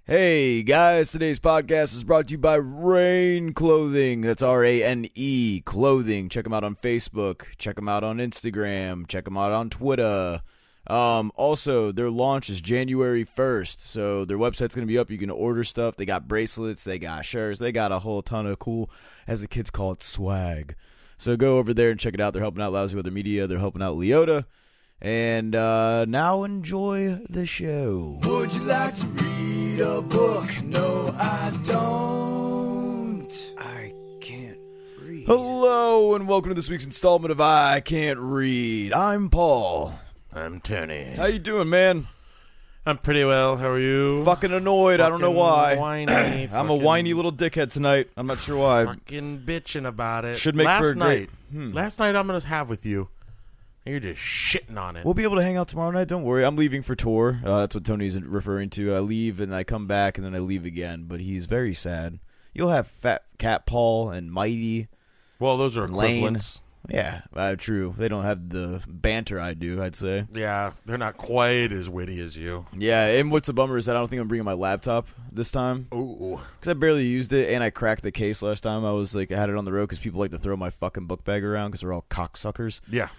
Hey guys, today's podcast is brought to you by Rain Clothing. That's R-A-N-E Clothing. Check them out on Facebook. Check them out on Instagram. Check them out on Twitter. Also, their launch is January 1st, so their website's going to be up. You can order stuff. They got bracelets. They got shirts. They got a whole ton of cool, as the kids call it, swag. So go over there and check it out. They're helping out Lousy Weather Media. They're helping out Leota. And now enjoy the show. Would you like to read a book? No, I don't. I can't read. Hello, and welcome to this week's installment of I Can't Read. I'm Paul. I'm Tony. How you doing, man? I'm pretty well. How are you? Fucking annoyed. I don't know why. Whiny, I'm a whiny little dickhead tonight. I'm not sure why. Fucking bitching about it. Should make for a great... Last night I'm going to have with you. You're just shitting on it. We'll be able to hang out tomorrow night. Don't worry. I'm leaving for tour. That's what Tony's referring to. I leave and I come back and then I leave again. But he's very sad. You'll have Fat Cat Paul and Mighty. Well, those are Lane. equivalents. Yeah, true. They don't have the banter I do, I'd say. Yeah, they're not quite as witty as you. Yeah, and what's the bummer is that I don't think I'm bringing my laptop this time. Ooh. Because I barely used it, and I cracked the case last time. I had it on the road because people like to throw my fucking book bag around because they're all cocksuckers. Yeah.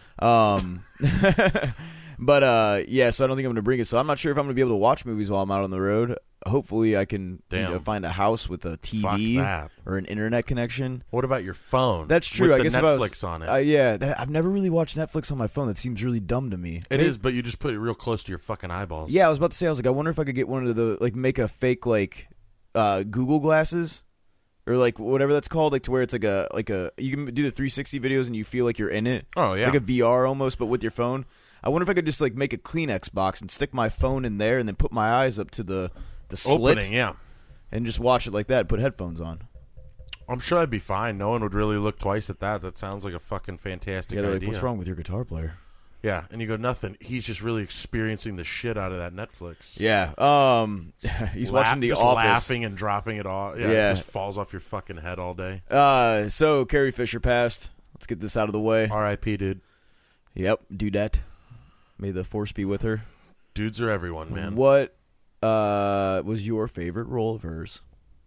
But, yeah, so I don't think I'm going to bring it. So I'm not sure if I'm going to be able to watch movies while I'm out on the road. Hopefully I can find a house with a TV or an internet connection. What about your phone? That's true. With I guess Netflix on it. Yeah, I've never really watched Netflix on my phone. That seems really dumb to me. It is, but you just put it real close to your fucking eyeballs. Yeah, I was about to say, I wonder if I could get one of the, make a fake, Google glasses. Or whatever that's called, to where it's you can do the 360 videos and you feel like you're in it. Oh yeah, like a VR almost, but with your phone. I wonder if I could just make a Kleenex box and stick my phone in there and then put my eyes up to the slit, opening, yeah, and just watch it like that. And put headphones on. I'm sure I'd be fine. No one would really look twice at that. That sounds like a fucking fantastic idea. Like, what's wrong with your guitar player? Yeah, and you go, nothing. He's just really experiencing the shit out of that Netflix. Yeah, he's watching The just Office, laughing and dropping it all. Yeah, it just falls off your fucking head all day. So Carrie Fisher passed. Let's get this out of the way. R.I.P. dude. Yep, dudette. May the force be with her. Dudes are everyone, man. What was your favorite role of hers?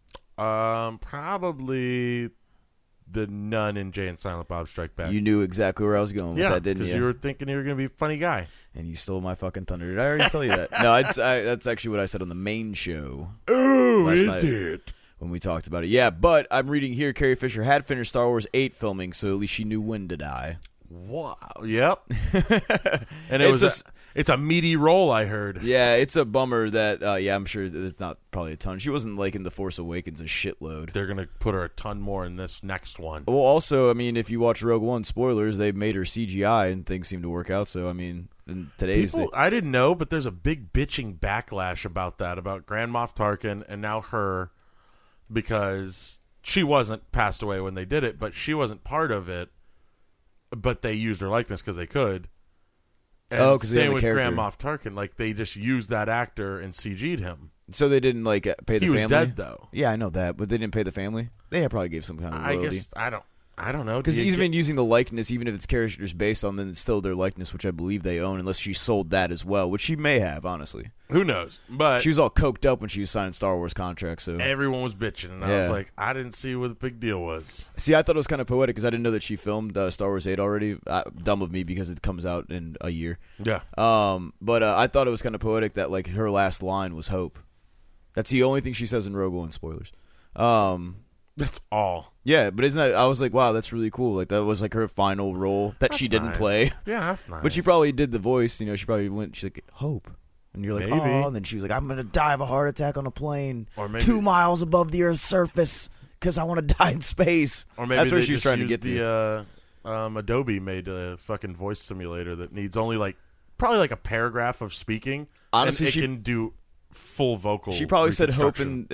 Probably the nun in Jay and Silent Bob Strike Back. You knew exactly where I was going with that, didn't you? Because you were thinking you were going to be a funny guy. And you stole my fucking thunder. Did I already tell you that? No, that's actually what I said on the main show. Oh, is it? When we talked about it. Yeah, but I'm reading here, Carrie Fisher had finished Star Wars 8 filming, so at least she knew when to die. Wow. Yep. And it's a meaty role, I heard. Yeah, it's a bummer that, I'm sure it's not probably a ton. She wasn't in The Force Awakens a shitload. They're going to put her a ton more in this next one. Well, also, if you watch Rogue One, spoilers, they made her CGI and things seem to work out. So, in today's... I didn't know, but there's a big bitching backlash about that, about Grand Moff Tarkin and now her, because she wasn't passed away when they did it, but she wasn't part of it. But they used her likeness because they could. And same with Grand Moff Tarkin. They just used that actor and CG'd him. So they didn't, pay the family? He was dead, though. Yeah, I know that. But they didn't pay the family? They probably gave some kind of royalty. I guess, I don't know. Because even using the likeness, even if it's characters based on, then it's still their likeness, which I believe they own, unless she sold that as well, which she may have, honestly. Who knows? But she was all coked up when she was signing Star Wars contracts. So everyone was bitching, and I was like, I didn't see what the big deal was. See, I thought it was kind of poetic because I didn't know that she filmed Star Wars 8 already. Dumb of me because it comes out in a year. Yeah. But I thought it was kind of poetic that her last line was hope. That's the only thing she says in Rogue One. Spoilers. That's all. Yeah, but isn't that? I was like, wow, that's really cool. That was her final role that she didn't play. Yeah, that's nice. But she probably did the voice. She probably went. She's like, hope. And you're like, maybe. Oh, and then she was like, I'm going to die of a heart attack on a plane or maybe 2 miles above the Earth's surface because I want to die in space. Or maybe that's where she's trying to get to. Adobe made a fucking voice simulator that needs only probably a paragraph of speaking. Honestly, and it can do full vocal. She probably said hope in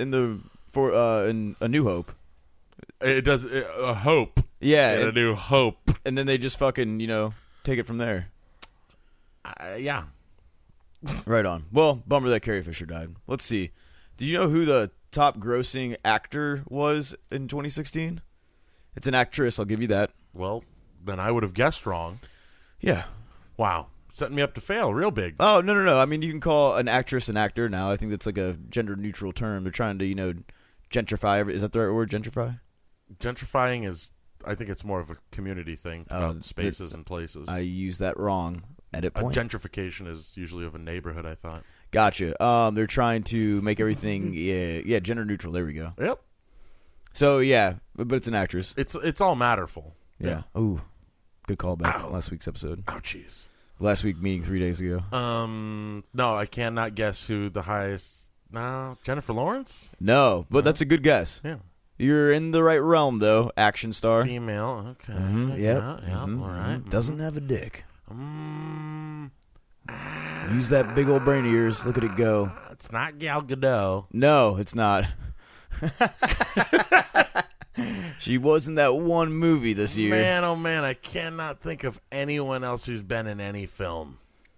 A New Hope. It does a hope. Yeah, A New Hope. And then they just fucking take it from there. Yeah. Right on. Well, bummer that Carrie Fisher died. Let's see. Do you know who the top grossing actor was in 2016? It's an actress, I'll give you that. Well, then I would have guessed wrong. Yeah. Wow. setting me up to fail real big. Oh, no. I mean, you can call an actress an actor now. I think that's like a gender-neutral term. They're trying to, gentrify. Is that the right word, gentrify? Gentrifying is, I think it's more of a community thing about spaces and places. I used that wrong. Edit point. Gentrification is usually of a neighborhood, I thought. Gotcha. They're trying to make everything, gender-neutral. There we go. Yep. So, yeah, but it's an actress. It's all matterful. Yeah. Ooh, good callback. Last week's episode. Ouchies. Last week meeting 3 days ago. No, I cannot guess who the highest. No, Jennifer Lawrence? No, but that's a good guess. Yeah. You're in the right realm, though. Action star. Female. Okay. Yep. Yeah. All right. Doesn't have a dick. Use that big old brain of yours. Look at it go. It's not Gal Gadot. No, it's not. She was in that one movie this year. Man, oh man, I cannot think of anyone else who's been in any film.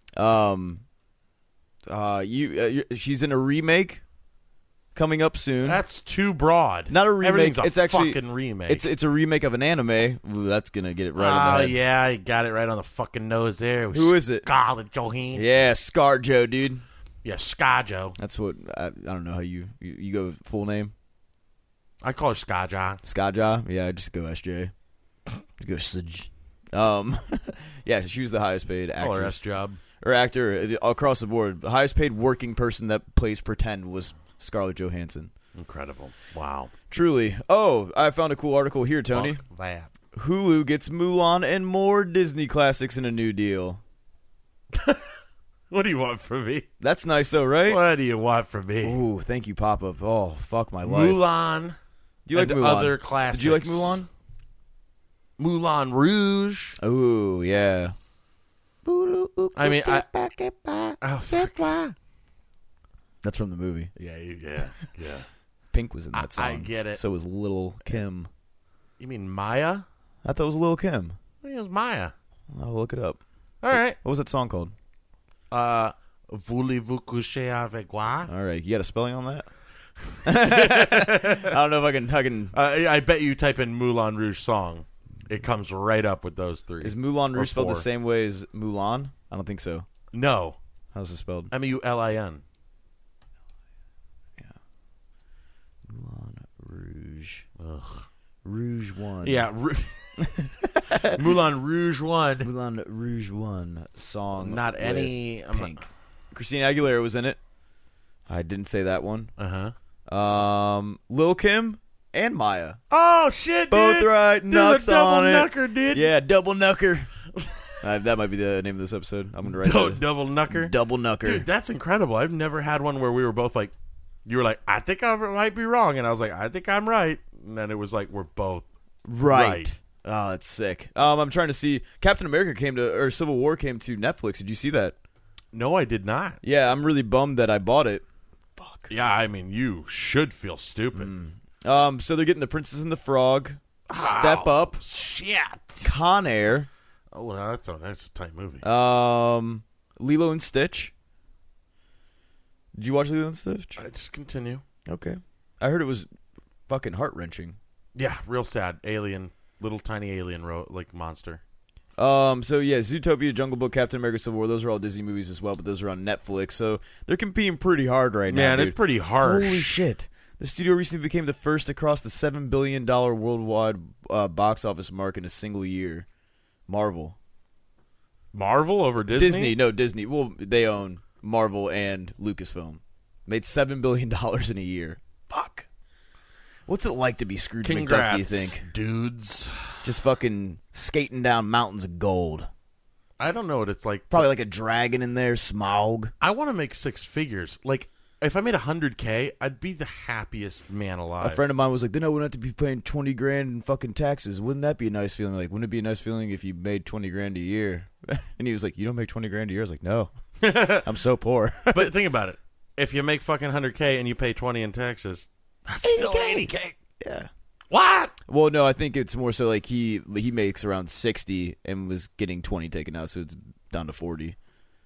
She's in a remake coming up soon. That's too broad. Not a remake. Everything's It's a actually fucking remake. It's a remake of an anime. Ooh, that's gonna get it right. Oh yeah, you got it right on the fucking nose there. Who is it? Scarlett Johansson. Yeah, ScarJo, dude. Yeah, ScarJo. That's what I don't know how you go full name. I call her ScarJo. ScarJo. Yeah, I just go SJ. Go Sj. Yeah, she was the highest paid actress. Call her S job. Or actor across the board. The highest paid working person that plays pretend was Scarlett Johansson. Incredible. Wow. Truly. Oh, I found a cool article here, Tony. Fuck that. Hulu gets Mulan and more Disney classics in a new deal. What do you want from me? That's nice, though, right? What do you want from me? Ooh, thank you, Pop-Up. Oh, fuck my life. Mulan. Do you like and Mulan? Other classics. Did you like Mulan? Moulin Rouge. Ooh, yeah. I mean, That's from the movie. Yeah. Pink was in that song. I get it. So was Lil' Kim. You mean Maya? I thought it was Lil' Kim. I think it was Maya. I'll look it up. All right. What was that song called? Voulez-vous coucher avec moi? All right, you got a spelling on that? I don't know if I can. I bet you type in Moulin Rouge song, it comes right up with those three. Is Moulin Rouge spelled the four. same way as Mulan? I don't think so. No. How's it spelled? Mulin. Yeah. Moulin Rouge. Ugh. Rouge 1. Yeah. Moulin Rouge 1. Moulin Rouge 1 song. Not any. Pink. Christina Aguilera was in it. I didn't say that one. Lil' Kim and Maya. Oh shit! Both dude. right. Nucks on it. Double knucker, dude. Yeah, double knucker. That might be the name of this episode. I'm gonna write that. Double knucker. Double knucker. Dude, that's incredible. I've never had one where we were both like, you were like, I think I might be wrong, and I was like, I think I'm right, and then it was like we're both right. Oh, that's sick. I'm trying to see. Captain America Civil War came to Netflix. Did you see that? No, I did not. Yeah, I'm really bummed that I bought it. Fuck. Yeah, I mean, you should feel stupid. So they're getting The Princess and the Frog, Step Up, Shit. Con Air, Oh, well, that's a tight movie. Lilo and Stitch. Did you watch Lilo and Stitch? I just continue. Okay. I heard it was fucking heart-wrenching. Yeah, real sad. Alien, little tiny alien monster. So yeah, Zootopia, Jungle Book, Captain America, Civil War, those are all Disney movies as well, but those are on Netflix, so they're competing pretty hard right now. Man, dude. it's pretty harsh. Holy shit. The studio recently became the first to cross the $7 billion worldwide box office mark in a single year. Marvel over Disney? Disney. Well, they own Marvel and Lucasfilm. Made $7 billion in a year. Fuck. What's it like to be Scrooge McDuck, do you think? Dudes. Just fucking skating down mountains of gold. I don't know what it's like. Probably like a dragon in there, Smaug. I want to make six figures. Like, if I made $100K, I'd be the happiest man alive. A friend of mine was like, then I wouldn't have to be paying $20 grand in fucking taxes. Wouldn't that be a nice feeling? Like, wouldn't it be a nice feeling if you made $20 grand a year? And he was like, you don't make $20 grand a year? I was like, no. I'm so poor. But think about it. If you make fucking $100K and you pay 20 in taxes, that's still 80K. Yeah. What? Well, no, I think it's more so like he makes around 60 and was getting 20 taken out, so it's down to 40.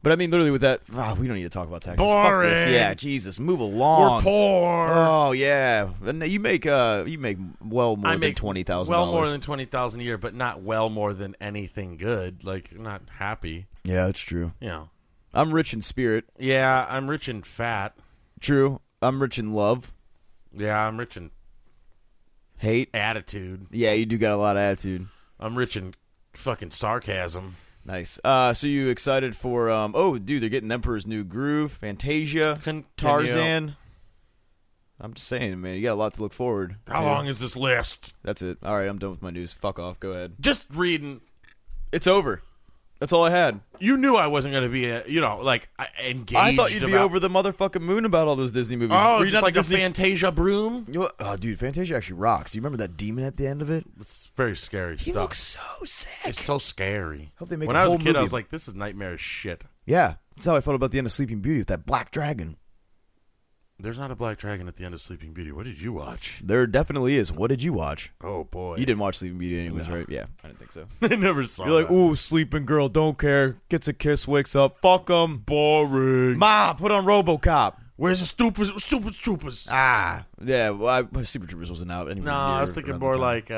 But I mean, literally with that, we don't need to talk about taxes. Boring. Fuck this. Yeah, Jesus, move along. We're poor. Oh yeah, and you make well more than $20,000. Well more than $20,000 a year, but not well more than anything good. Like, not happy. Yeah, that's true. You know. I'm rich in spirit. Yeah, I'm rich in fat. True. I'm rich in love. Yeah, I'm rich in hate. Attitude. Yeah, you do got a lot of attitude. I'm rich in fucking sarcasm. Nice. So you excited for oh dude, they're getting Emperor's New Groove, Fantasia, Tarzan. I'm just saying, man, you got a lot to look forward to. How long is this list? That's it. All right, I'm done with my news. Fuck off. Go ahead. Just reading. It's over. That's all I had. You knew I wasn't going to be, engaged. I thought you'd be over the motherfucking moon about all those Disney movies. Oh, just like Disney? A Fantasia broom? Oh, dude, Fantasia actually rocks. Do you remember that demon at the end of it? It's very scary stuff. He looks so sick. It's so scary. Hope they make when a I was whole a kid, movie. I was like, this is nightmarish shit. Yeah, that's how I felt about the end of Sleeping Beauty with that black dragon. There's not a black dragon at the end of Sleeping Beauty. What did you watch? There definitely is. What did you watch? Oh, boy. You didn't watch Sleeping Beauty anyways, right? Yeah, I didn't think so. I never saw You're like, ooh, sleeping girl, don't care. Gets a kiss, wakes up. Fuck 'em. Boring. Ma, put on RoboCop. Where's the Super Troopers? Ah. Yeah, well, Super Troopers wasn't out anymore. No, I was thinking more like,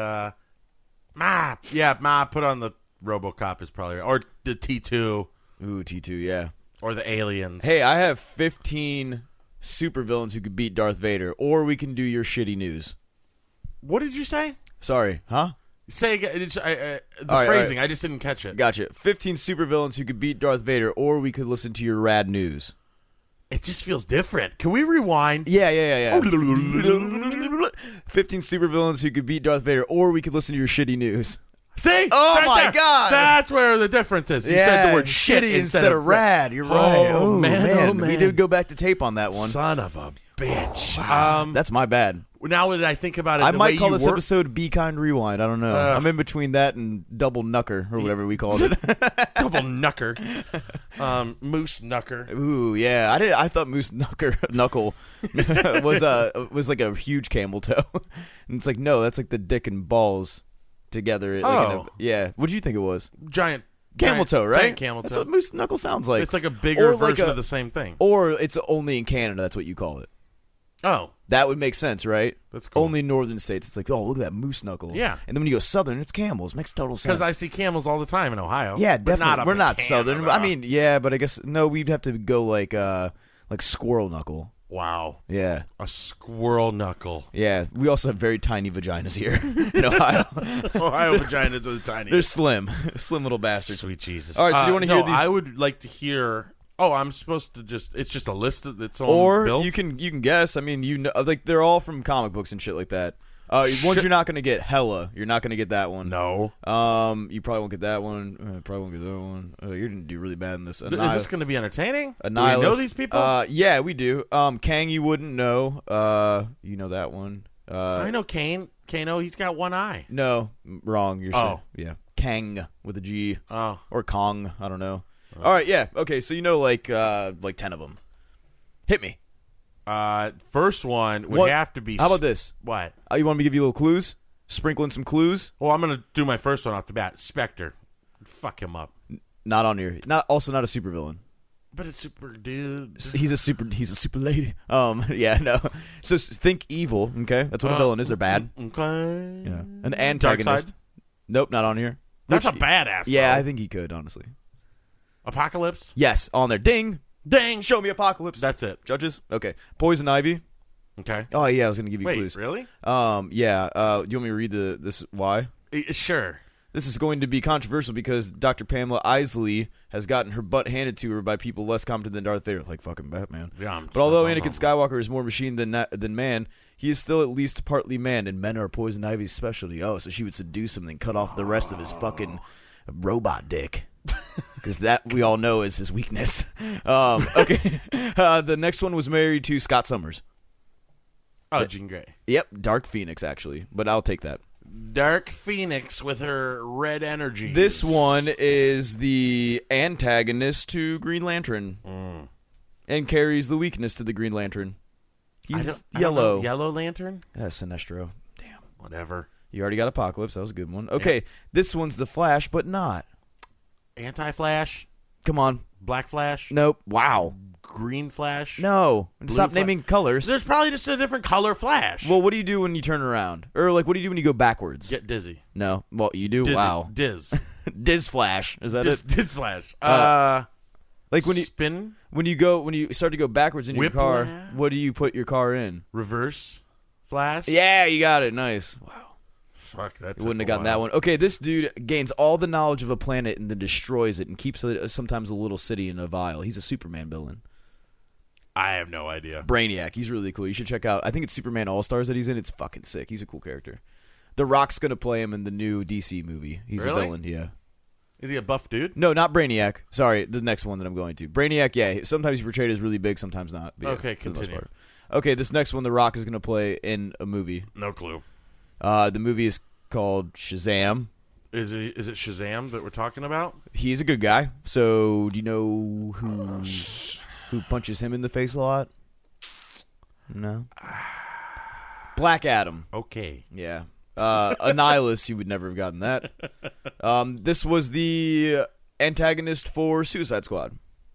Ma. Yeah, Ma, put on the RoboCop is probably, or the T2. Ooh, T2, yeah. Or the Aliens. Hey, I have 15 supervillains who could beat Darth Vader, or we can do your shitty news. What did you say? Sorry, huh? Say again. The phrasing. Right. I just didn't catch it. Gotcha. 15 supervillains who could beat Darth Vader, or we could listen to your rad news. It just feels different. Can we rewind? Yeah. 15 supervillains who could beat Darth Vader, or we could listen to your shitty news. See? Oh my God! That's where the difference is. You said the word shitty instead of rad. You're right. Oh, man. We did go back to tape on that one. Son of a bitch. Wow. That's my bad. Now that I think about it, I might call this episode Be Kind Rewind. I don't know. I'm in between that and Double Knucker, or whatever we called it. Double Knucker. Moose Knucker. Ooh, yeah. I thought Moose Knuckle was like a huge camel toe. And it's like, no, that's like the dick and balls together. Yeah. What did you think it was? Giant camel toe, right? Giant camel toe. That's what moose knuckle sounds like. It's like a bigger version of the same thing. Or it's only in Canada. That's what you call it. Oh. That would make sense, right? That's cool. Only in northern states, it's like, oh, look at that moose knuckle. Yeah. And then when you go southern, it's camels. Makes total sense. Because I see camels all the time in Ohio. Yeah, definitely. We're not Canada. southern. I mean, yeah, but I guess, no, we'd have to go like squirrel knuckle. Wow. Yeah. A squirrel knuckle. Yeah. We also have very tiny vaginas here in Ohio. Ohio vaginas are the tiniest. They're slim. Slim little bastards. Sweet Jesus. All right, so do you want to hear these? I would like to hear... Oh, I'm supposed to it's just a list of its own or builds? you can guess. I mean, like they're all from comic books and shit like that. Ones you're not going to get, Hella. You're not going to get that one. No. You probably won't get that one. Probably won't get that one. You're going to do really bad in this. Is this going to be entertaining? Annihilus. Do we know these people? Yeah, we do. Kang, you wouldn't know. You know that one. I know Kane. Kano, he's got one eye. No, wrong. You're saying, yeah. Kang with a G. Oh. Or Kong. I don't know. All right, yeah. Okay, so you know like 10 of them. Hit me. First one would have to be... How about this? What? You want me to give you little clues? Sprinkle in some clues? Well, I'm going to do my first one off the bat. Spectre. Fuck him up. Not on here. Also not a supervillain. But it's super dude. He's a super lady. Yeah, no. So think evil, okay? That's what a villain is. They're bad. Okay. Yeah. An antagonist. Nope, not on here. That's a badass, yeah, though. I think he could, honestly. Apocalypse? Yes, on there. Ding. Dang. Show me Apocalypse. That's it. Judges? Okay. Poison Ivy. Okay. Oh, yeah, I was going to give you clues. Really? Yeah. Do you want me to read this why? Sure. This is going to be controversial because Dr. Pamela Isley has gotten her butt handed to her by people less competent than Darth Vader, like fucking Batman. Yeah, but although Anakin Skywalker is more machine than man, he is still at least partly man, and men are Poison Ivy's specialty. Oh, so she would seduce him and then cut off the rest of his fucking robot dick. Because that, we all know, is his weakness. Okay. The next one was married to Scott Summers. Oh, Jean Grey. Yep, Dark Phoenix, actually. But I'll take that. Dark Phoenix with her red energy. This one is the antagonist to Green Lantern. And carries the weakness to the Green Lantern. He's yellow. Yellow Lantern? Sinestro. Damn. Whatever. You already got Apocalypse. That was a good one. Okay, This one's the Flash, but not. Anti-Flash? Come on. Black Flash? Nope. Wow. Green Flash? No. Stop Flash? naming colors. There's probably just a different color Flash. Well, what do you do when you turn around? Or, like, what do you do when you go backwards? Get dizzy. No. Well, you do? Dizzy. Wow. Diz. Diz Flash. Is that it? Diz Flash. Like when you spin? when you start to go backwards in your car, what do you put your car in? Reverse Flash? Yeah, you got it. Nice. Wow. Fuck, that You wouldn't have gotten that one. Okay, this dude gains all the knowledge of a planet and then destroys it and keeps sometimes a little city in a vial. He's a Superman villain. I have no idea. Brainiac. He's really cool. You should check out. I think it's Superman All-Stars that he's in. It's fucking sick. He's a cool character. The Rock's going to play him in the new DC movie. He's a villain, yeah. Is he a buff dude? No, not Brainiac. Sorry, the next one that I'm going to. Brainiac, yeah. Sometimes he's portrayed as really big, sometimes not. But yeah, okay, for the most continue. part. Okay, this next one, The Rock is going to play in a movie. No clue. The movie is called Shazam. Is it Shazam that we're talking about? He's a good guy. So, do you know who punches him in the face a lot? No. Black Adam. Okay. Yeah. A nihilist, you would never have gotten that. This was the antagonist for Suicide Squad.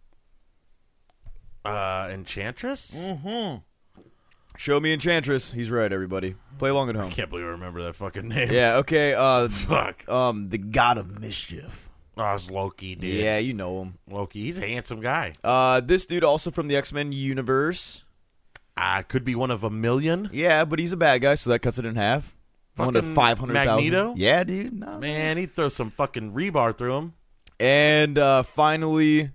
Enchantress? Mm-hmm. Show me Enchantress. He's right, everybody. Play along at home. I can't believe I remember that fucking name. Yeah, okay. Fuck. The God of Mischief. Oh, it's Loki, dude. Yeah, you know him. Loki. He's a handsome guy. This dude also from the X-Men universe. Could be one of a million. Yeah, but he's a bad guy, so that cuts it in half. One to Fucking 500,000. Magneto? Yeah, dude. No, Man, he'd throw some fucking rebar through him. And finally,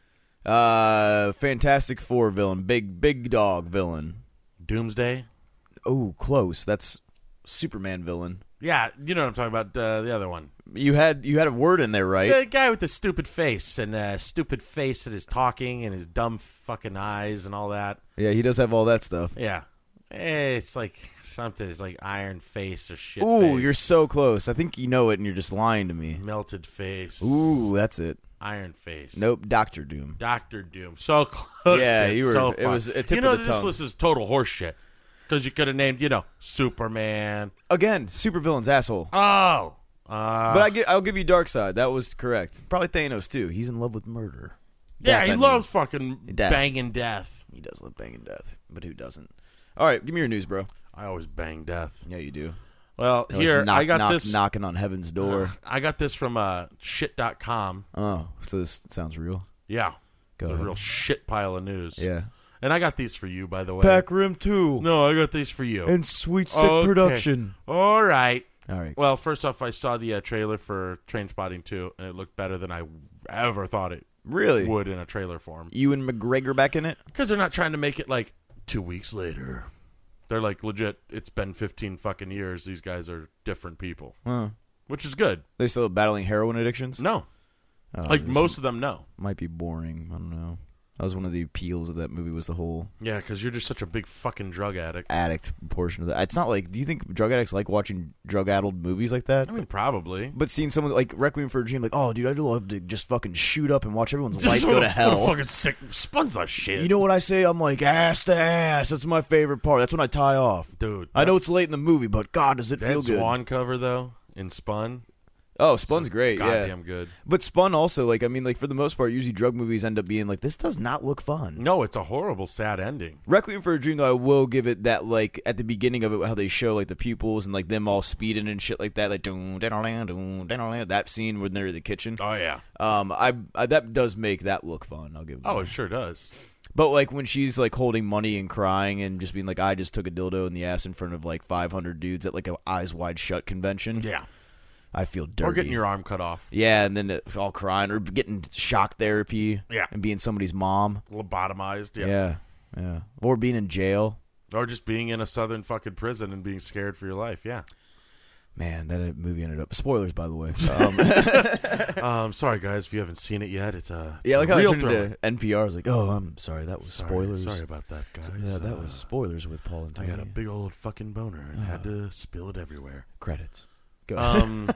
Fantastic Four villain, big dog villain. Doomsday? Oh, close. That's Superman villain. Yeah, you know what I'm talking about, the other one. You had a word in there, right? The guy with the stupid face and stupid face that is talking and his dumb fucking eyes and all that. Yeah, he does have all that stuff. Yeah. It's like something. It's like Iron Face or shit. Ooh, face. you're so close. I think you know it, and you're just lying to me. Melted face. Ooh, that's it. Iron Face. Nope, Doctor Doom. Doctor Doom. So close. Yeah, you were. So it was a tip you know, of the this tongue. list is total horseshit. Because you could have named, Superman. Again, supervillain's asshole. Oh. But I'll give you Darkseid. That was correct. Probably Thanos too. He's in love with murder. Yeah, Death, he I loves mean. fucking Death. banging death. He does love banging death, but who doesn't? All right, give me your news, bro. I always bang death. Yeah, you do. Well, That was here, I got this. knocking on heaven's door. I got this from shit.com. Oh, so this sounds real. Yeah. Go It's ahead. a real shit pile of news. Yeah. And I got these for you, by the way. Pack Rim 2 No, I got these for you. and Sweet Sick Okay. Production. All right. All right. Well, first off, I saw the trailer for Trainspotting 2, and it looked better than I ever thought it Really? would in a trailer form. Ewan McGregor back in it? Because they're not trying to make it like 2 weeks later. They're like, legit, it's been 15 fucking years. These guys are different people. Huh. Which is good. They still battling heroin addictions? No. Oh, Like, this most of them, no. might be boring. I don't know. That was one of the appeals of that movie was the whole Yeah, because you're just such a big fucking drug addict. addict portion of that. It's not like, do you think drug addicts like watching drug-addled movies like that? I mean, probably. But seeing someone like Requiem for a Dream, like, oh, dude, I'd love to just fucking shoot up and watch everyone's life go to hell. Fucking sick. Spuns that shit. You know what I say? I'm like, ass to ass. That's my favorite part. That's when I tie off. Dude. I know it's late in the movie, but God, does it That feel good. Swan cover, though, in Spun. Oh, Spun's great, yeah. Goddamn good. But Spun also, like, I mean, like, for the most part, usually drug movies end up being like, this does not look fun. No, it's a horrible, sad ending. Requiem for a Dream, though, I will give it that, like, at the beginning of it, how they show, like, the pupils and, like, them all speeding and shit like that, like, that scene when they're in the kitchen. Oh, yeah. I that does make that look fun. I'll give it. Oh, that. it sure does. But, like, when she's, like, holding money and crying and just being like, I just took a dildo in the ass in front of, like, 500 dudes at, like, a Eyes Wide Shut convention. Yeah. I feel dirty. Or getting your arm cut off. Yeah, and then all crying or getting shock therapy. Yeah. And being somebody's mom. Lobotomized. Yeah. Yeah. Or being in jail. Or just being in a southern fucking prison and being scared for your life. Yeah. Man, that movie ended up. Spoilers, by the way. Sorry, guys, if you haven't seen it yet, it's a Yeah, like how I real turned thriller. into NPR. I was like, oh, I'm sorry. That was spoilers. Sorry about that, guys. Yeah, that was spoilers with Paul and I Tony. got a big old fucking boner and had to spill it everywhere. Credits. Go ahead.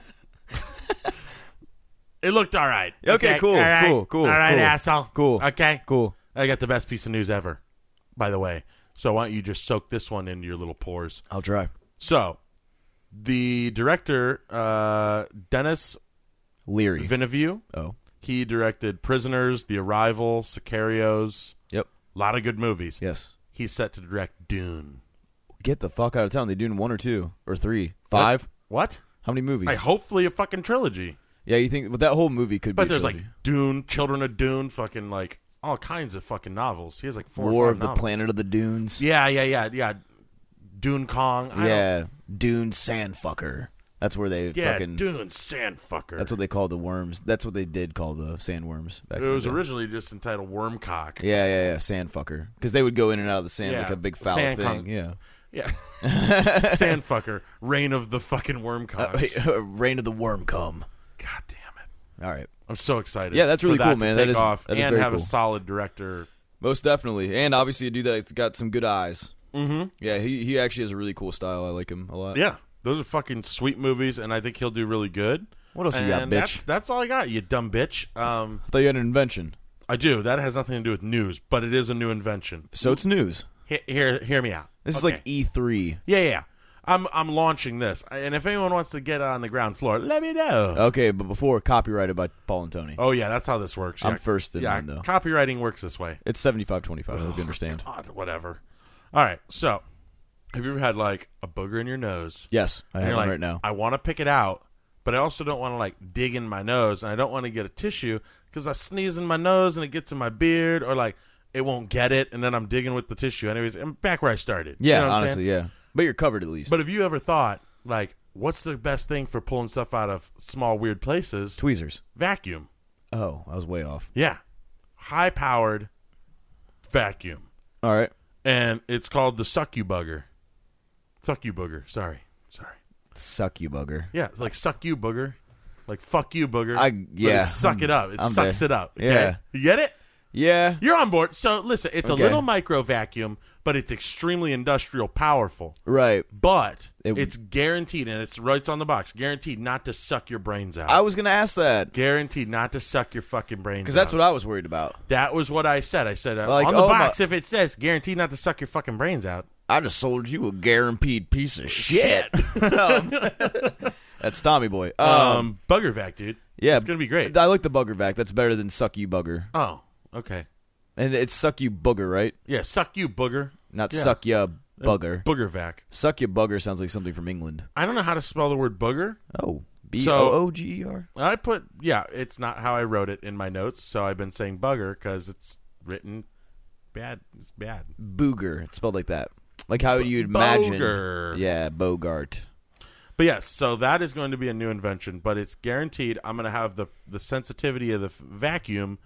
It looked all right. Okay, cool, all right. cool, All right, cool. asshole. Cool. Okay. Cool. I got the best piece of news ever, by the way. So why don't you just soak this one into your little pores? I'll try. So, the director, Dennis Leary. Villeneuve, Oh. He directed Prisoners, The Arrival, Sicarios. Yep. A lot of good movies. Yes. He's set to direct Dune. Get the fuck out of town. They doing 1 or 2 or 3, 5. What? How many movies? Hopefully a fucking trilogy. Yeah, you think that whole movie could be But a there's trilogy. like Dune, Children of Dune, fucking like all kinds of fucking novels. He has like 4 War or 5 of the novels. Planet of the Dunes. Yeah. Dune Kong. Yeah, Dune Sandfucker. That's where they fucking... Dune Sandfucker. That's what they call the worms. That's what they did call the sandworms. Back It in the was day. originally just entitled Wormcock. Yeah, Sandfucker. Because they would go in and out of the sand Yeah, like a big foul sand thing. con- Yeah. Yeah. Sandfucker. Reign of the fucking Wormcocks. Reign of the Worm Cum. God damn it. All right. I'm so excited. Yeah, that's really for cool, that man. To That take is- off that is and very have a cool. solid director. Most definitely. And obviously a dude that's got some good eyes. Mm-hmm. Yeah, he actually has a really cool style. I like him a lot. Yeah. Those are fucking sweet movies, and I think he'll do really good. What else you got, And bitch? That's all I got, you dumb bitch. I thought you had an invention. I do. That has nothing to do with news, but it is a new invention. So it's news. Hear me out. This is Okay. like E3. Yeah. I'm launching this, and if anyone wants to get on the ground floor, let me know. Okay, but before, copyrighted by Paul and Tony. Oh yeah, that's how this works. I'm Yeah. first in yeah, line, though. Copywriting works this way. It's 75-25. I hope you understand. God, whatever. All right. So, have you ever had like a booger in your nose? Yes, I And have you're one like, right now. I want to pick it out, but I also don't want to like dig in my nose, and I don't want to get a tissue because I sneeze in my nose and it gets in my beard, or like it won't get it, and then I'm digging with the tissue. Anyways, I'm back where I started. Yeah, You know what I'm honestly, saying? yeah. But you're covered at least. But have you ever thought like, what's the best thing for pulling stuff out of small weird places? Tweezers. Vacuum. Oh, I was way off. Yeah, high powered vacuum, All right. and it's called the Suck You Bugger. Suck You Booger. Sorry. Suck you, bugger. Yeah, it's like suck you booger, like fuck you booger. Yeah. but it's suck it up. It I'm sucks there. it up. Okay? Yeah. You get it? Yeah. You're on board. So listen, it's a Okay. little micro vacuum, but it's extremely industrial powerful. Right. But It- it's guaranteed, and it's right on the box, guaranteed not to suck your brains out. I was going to ask that. Guaranteed not to suck your fucking brains out. Because that's what I was worried about. That was what I said. I said Like, on the oh, box, if it says guaranteed not to suck your fucking brains out. I just sold you a guaranteed piece of shit. That's Tommy Boy. Bugger vac, dude. Yeah. It's going to be great. I like the bugger vac. That's better than suck you, bugger. Oh, okay. And it's suck you, booger, right? Yeah, suck you, booger. Not Yeah. suck ya, bugger. Booger vac. Suck ya, bugger sounds like something from England. I don't know how to spell the word booger. Oh. B-O-O-G-E-R? It's not how I wrote it in my notes, so I've been saying bugger because it's written bad. It's bad. Booger. It's spelled like that. Like how you'd imagine. Boger. Yeah, Bogart. But yes, so that is going to be a new invention, but it's guaranteed I'm going to have the sensitivity of the vacuum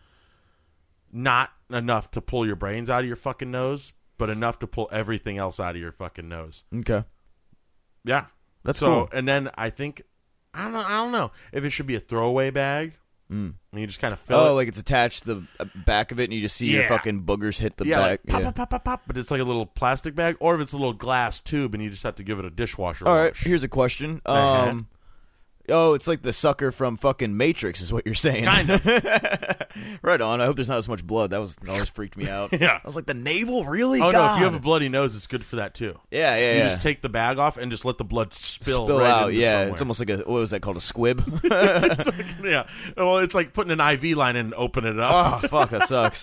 not enough to pull your brains out of your fucking nose, but enough to pull everything else out of your fucking nose. Okay. Yeah. That's so, cool. And then I think, I don't know if it should be a throwaway bag. And you just kind of fill it. Oh, like it's attached to the back of it and you just see your Yeah. fucking boogers hit the Yeah, back. like pop, Yeah. pop, pop, pop, pop, but it's like a little plastic bag, or if it's a little glass tube and you just have to give it a dishwasher All right, wash. here's a question. Uh-huh. Oh, it's like the sucker from fucking Matrix is what you're saying. Kind of. Right on. I hope there's not as much blood. That always freaked me out. Yeah. I was like, the navel? Really? Oh, God. no, if you have a bloody nose, it's good for that, too. Yeah. You just take the bag off and just let the blood spill right out. into Yeah, somewhere. it's almost like what was that called? A squib? It's like, yeah. Well, it's like putting an IV line in and open it up. Oh, fuck, that sucks.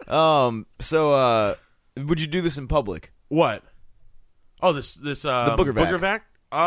So, would you do this in public? What? Oh, this booger vac.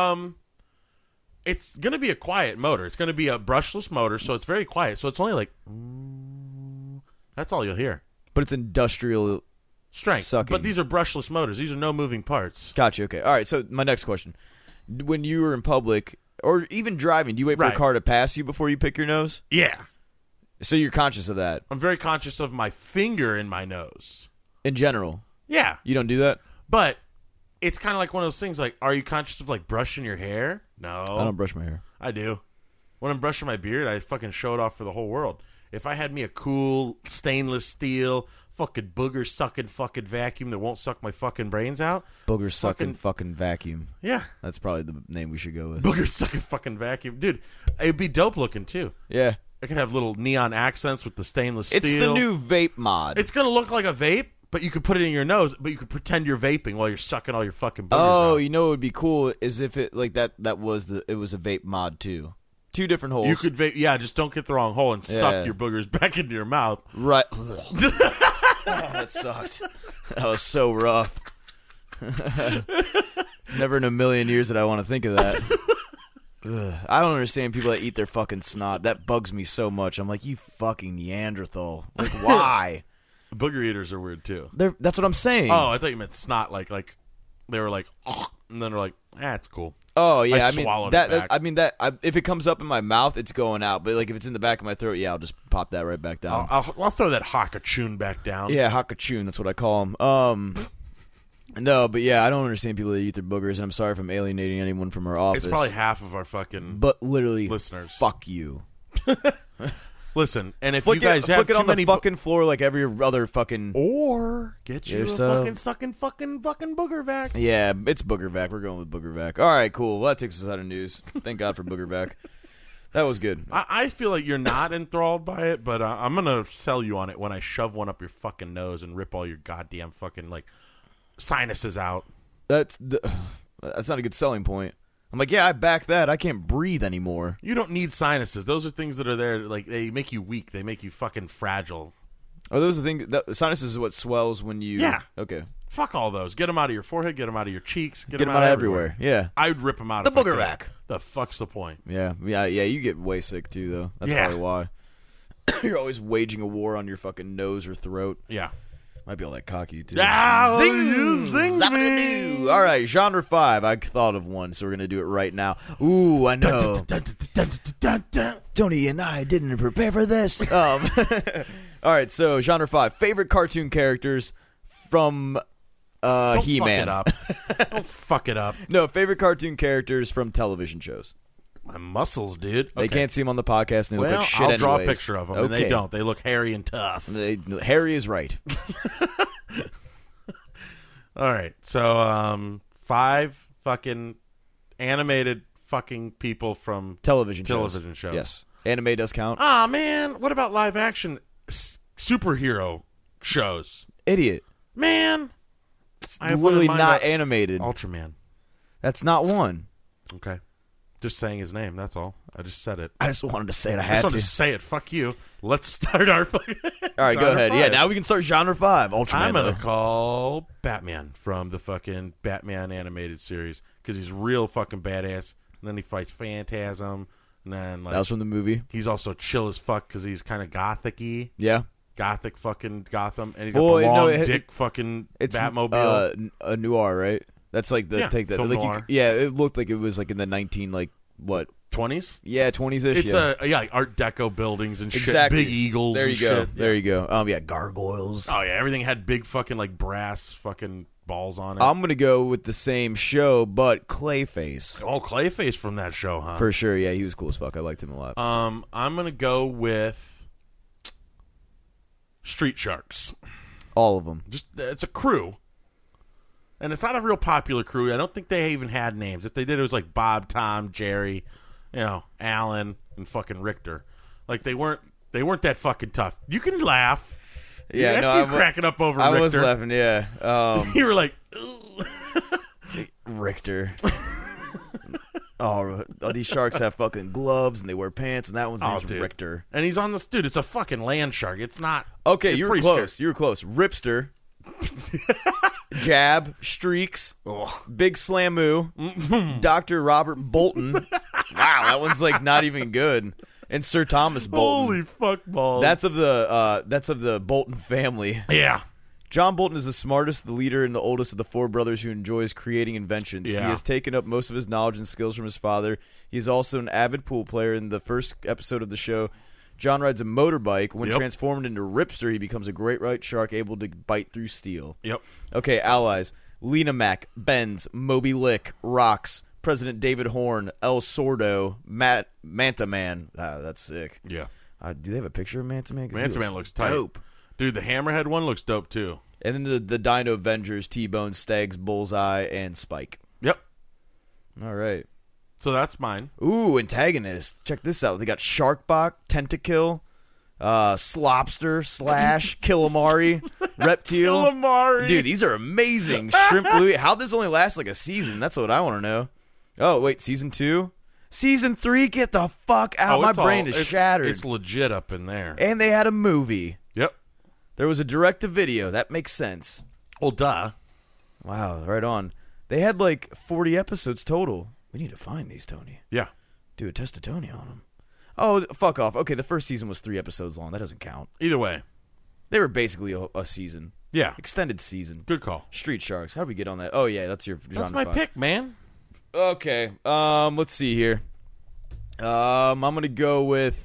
It's going to be a quiet motor. It's going to be a brushless motor, so it's very quiet. So it's only like, that's all you'll hear. But it's industrial. Strength. Sucking. But these are brushless motors. These are no moving parts. Gotcha. Okay. All right. So my next question: when you were in public or even driving, do you wait for a Right. car to pass you before you pick your nose? Yeah. So you're conscious of that I'm very conscious of my finger in my nose. in general. Yeah. You don't do that. But it's kind of like one of those things like, are you conscious of like brushing your hair? No. I don't brush my hair. I do. When I'm brushing my beard, I fucking show it off for the whole world. If I had me a cool stainless steel fucking booger sucking fucking vacuum that won't suck my fucking brains out. Booger sucking fucking vacuum. Yeah. That's probably the name we should go with. Booger sucking fucking vacuum. Dude, it'd be dope looking too. Yeah. It could have little neon accents with the stainless steel. It's the new vape mod. It's going to look like a vape, but you could put it in your nose, but you could pretend you're vaping while you're sucking all your fucking boogers out. you know what would be cool is if it like that was it was a vape mod too. 2 different holes. You could just don't get the wrong hole and suck your boogers back into your mouth. Right. Oh, that sucked. That was so rough. Never in a million years did I want to think of that. Ugh. I don't understand people that eat their fucking snot. That bugs me so much. I'm like, you fucking Neanderthal. Like, why? Booger eaters are weird too. That's what I'm saying. Oh, I thought you meant snot. Like they were like, and then they're like, it's cool. Oh yeah, I swallowed it back. If it comes up in my mouth, it's going out. But like if it's in the back of my throat, yeah, I'll just pop that right back down. I'll throw that Hakachun back down. Yeah, Hakachun. That's what I call them. No, but yeah, I don't understand people that eat their boogers, and I'm sorry if I'm alienating anyone from our office. It's probably half of our fucking but literally listeners. Fuck you. Listen, and if flick you guys have it on too many the fucking floor like every other fucking, or get you yourself. a fucking sucking fucking booger vac. Yeah, it's booger vac. We're going with booger vac. All right, cool. Well, that takes us out of news. Thank God for booger vac. That was good. I feel like you're not enthralled by it, but I'm gonna sell you on it when I shove one up your fucking nose and rip all your goddamn fucking like sinuses out. That's not a good selling point. I'm like, yeah, I back that. I can't breathe anymore. You don't need sinuses. Those are things that are there. Like they make you weak. They make you fucking fragile. Are those the things? Sinuses is what swells when you. Yeah. Okay. Fuck all those. Get them out of your forehead. Get them out of your cheeks. Get them out everywhere. Yeah. I would rip them out. The booger vac. The fuck's the point? Yeah. You get way sick too, though. That's probably why. You're always waging a war on your fucking nose or throat. Yeah. Might be all that cocky too. Zing me. All right, genre 5. I thought of one, so we're gonna do it right now. Ooh, I know. Tony and I didn't prepare for this. All right, so genre 5. Favorite cartoon characters from He-Man. Don't fuck it up. No, favorite cartoon characters from television shows. My muscles, dude. They can't see them on the podcast, and they look like shit I'll draw anyways. a picture of them, and they don't. They look hairy and tough. Harry is right. All right, so 5 fucking animated fucking people from television shows. Yes, anime does count. Ah, man, what about live action superhero shows? Idiot, man. It's literally not animated. Ultraman. That's not one. Okay. Just saying his name, that's all. I just said it. I just wanted to say it. I just wanted to say it. Fuck you. Let's start our fucking... All right, go ahead. 5. Yeah, now we can start genre 5. Ultraman. I'm going to call Batman from the fucking Batman animated series because he's real fucking badass. And then he fights Phantasm. And then, like... That was from the movie. He's also chill as fuck because he's kind of gothic-y. Yeah. Gothic fucking Gotham. And he's got the long dick fucking Batmobile. A noir, right? That's like the take that. Film Like noir. it looked like it was like in the 19 like what 20s? Yeah, 20s-ish. It's like Art Deco buildings and exactly. shit. Big eagles. There you and go. Shit. There you go. Yeah, gargoyles. Oh yeah, everything had big fucking like brass fucking balls on it. I'm gonna go with the same show, but Clayface. Oh, Clayface from that show, huh? For sure. Yeah, he was cool as fuck. I liked him a lot. I'm gonna go with Street Sharks. All of them. Just it's a crew. And it's not a real popular crew. I don't think they even had names. If they did, it was like Bob, Tom, Jerry, Alan, and fucking Richter. Like they weren't that fucking tough. You can laugh. Yeah, I see you cracking up over Richter. I was laughing. Yeah, you were like, Richter. Oh, these sharks have fucking gloves and they wear pants, and that one's name's Richter. And he's on this dude. It's a fucking land shark. It's not. Okay, you were close. Scary. You were close. Ripster. Jab, Streaks, Big Slamoo, Dr. Robert Bolton. Wow, that one's like not even good. And Sir Thomas Bolton. Holy fuck balls. That's of the Bolton family. Yeah. John Bolton is the smartest, the leader, and the oldest of the 4 brothers who enjoys creating inventions. Yeah. He has taken up most of his knowledge and skills from his father. He is also an avid pool player. In the first episode of the show, John rides a motorbike. When transformed into Ripster, he becomes a great white shark able to bite through steel. Yep. Okay, allies. Lena Mac, Benz, Moby Lick, Rocks, President David Horn, El Sordo, Manta Man. That's sick. Yeah. Do they have a picture of Manta Man? Manta Man looks tight. Dope. Dude, the Hammerhead one looks dope, too. And then the Dino Avengers, T-Bone, Stags, Bullseye, and Spike. Yep. All right. So that's mine. Ooh, antagonists. Check this out. They got Sharkbot, Tentakill, Slopster, Slash, Killamari, Reptile. Killamari. Dude, these are amazing. Shrimp Louie. How'd this only last like a season? That's what I want to know. Oh, wait, season 2? Season 3, get the fuck out. My brain is shattered. It's legit up in there. And they had a movie. Yep. There was a direct-to-video. That makes sense. Well, duh. Wow, right on. They had like 40 episodes total. We need to find these, Tony. Yeah. Do a test of Tony on them. Oh, fuck off. Okay, the first season was 3 episodes long. That doesn't count. Either way. They were basically a season. Yeah. Extended season. Good call. Street Sharks. How did we get on that? Oh, yeah, that's your genre. That's my 5. pick, man. Okay. Let's see here. I'm going to go with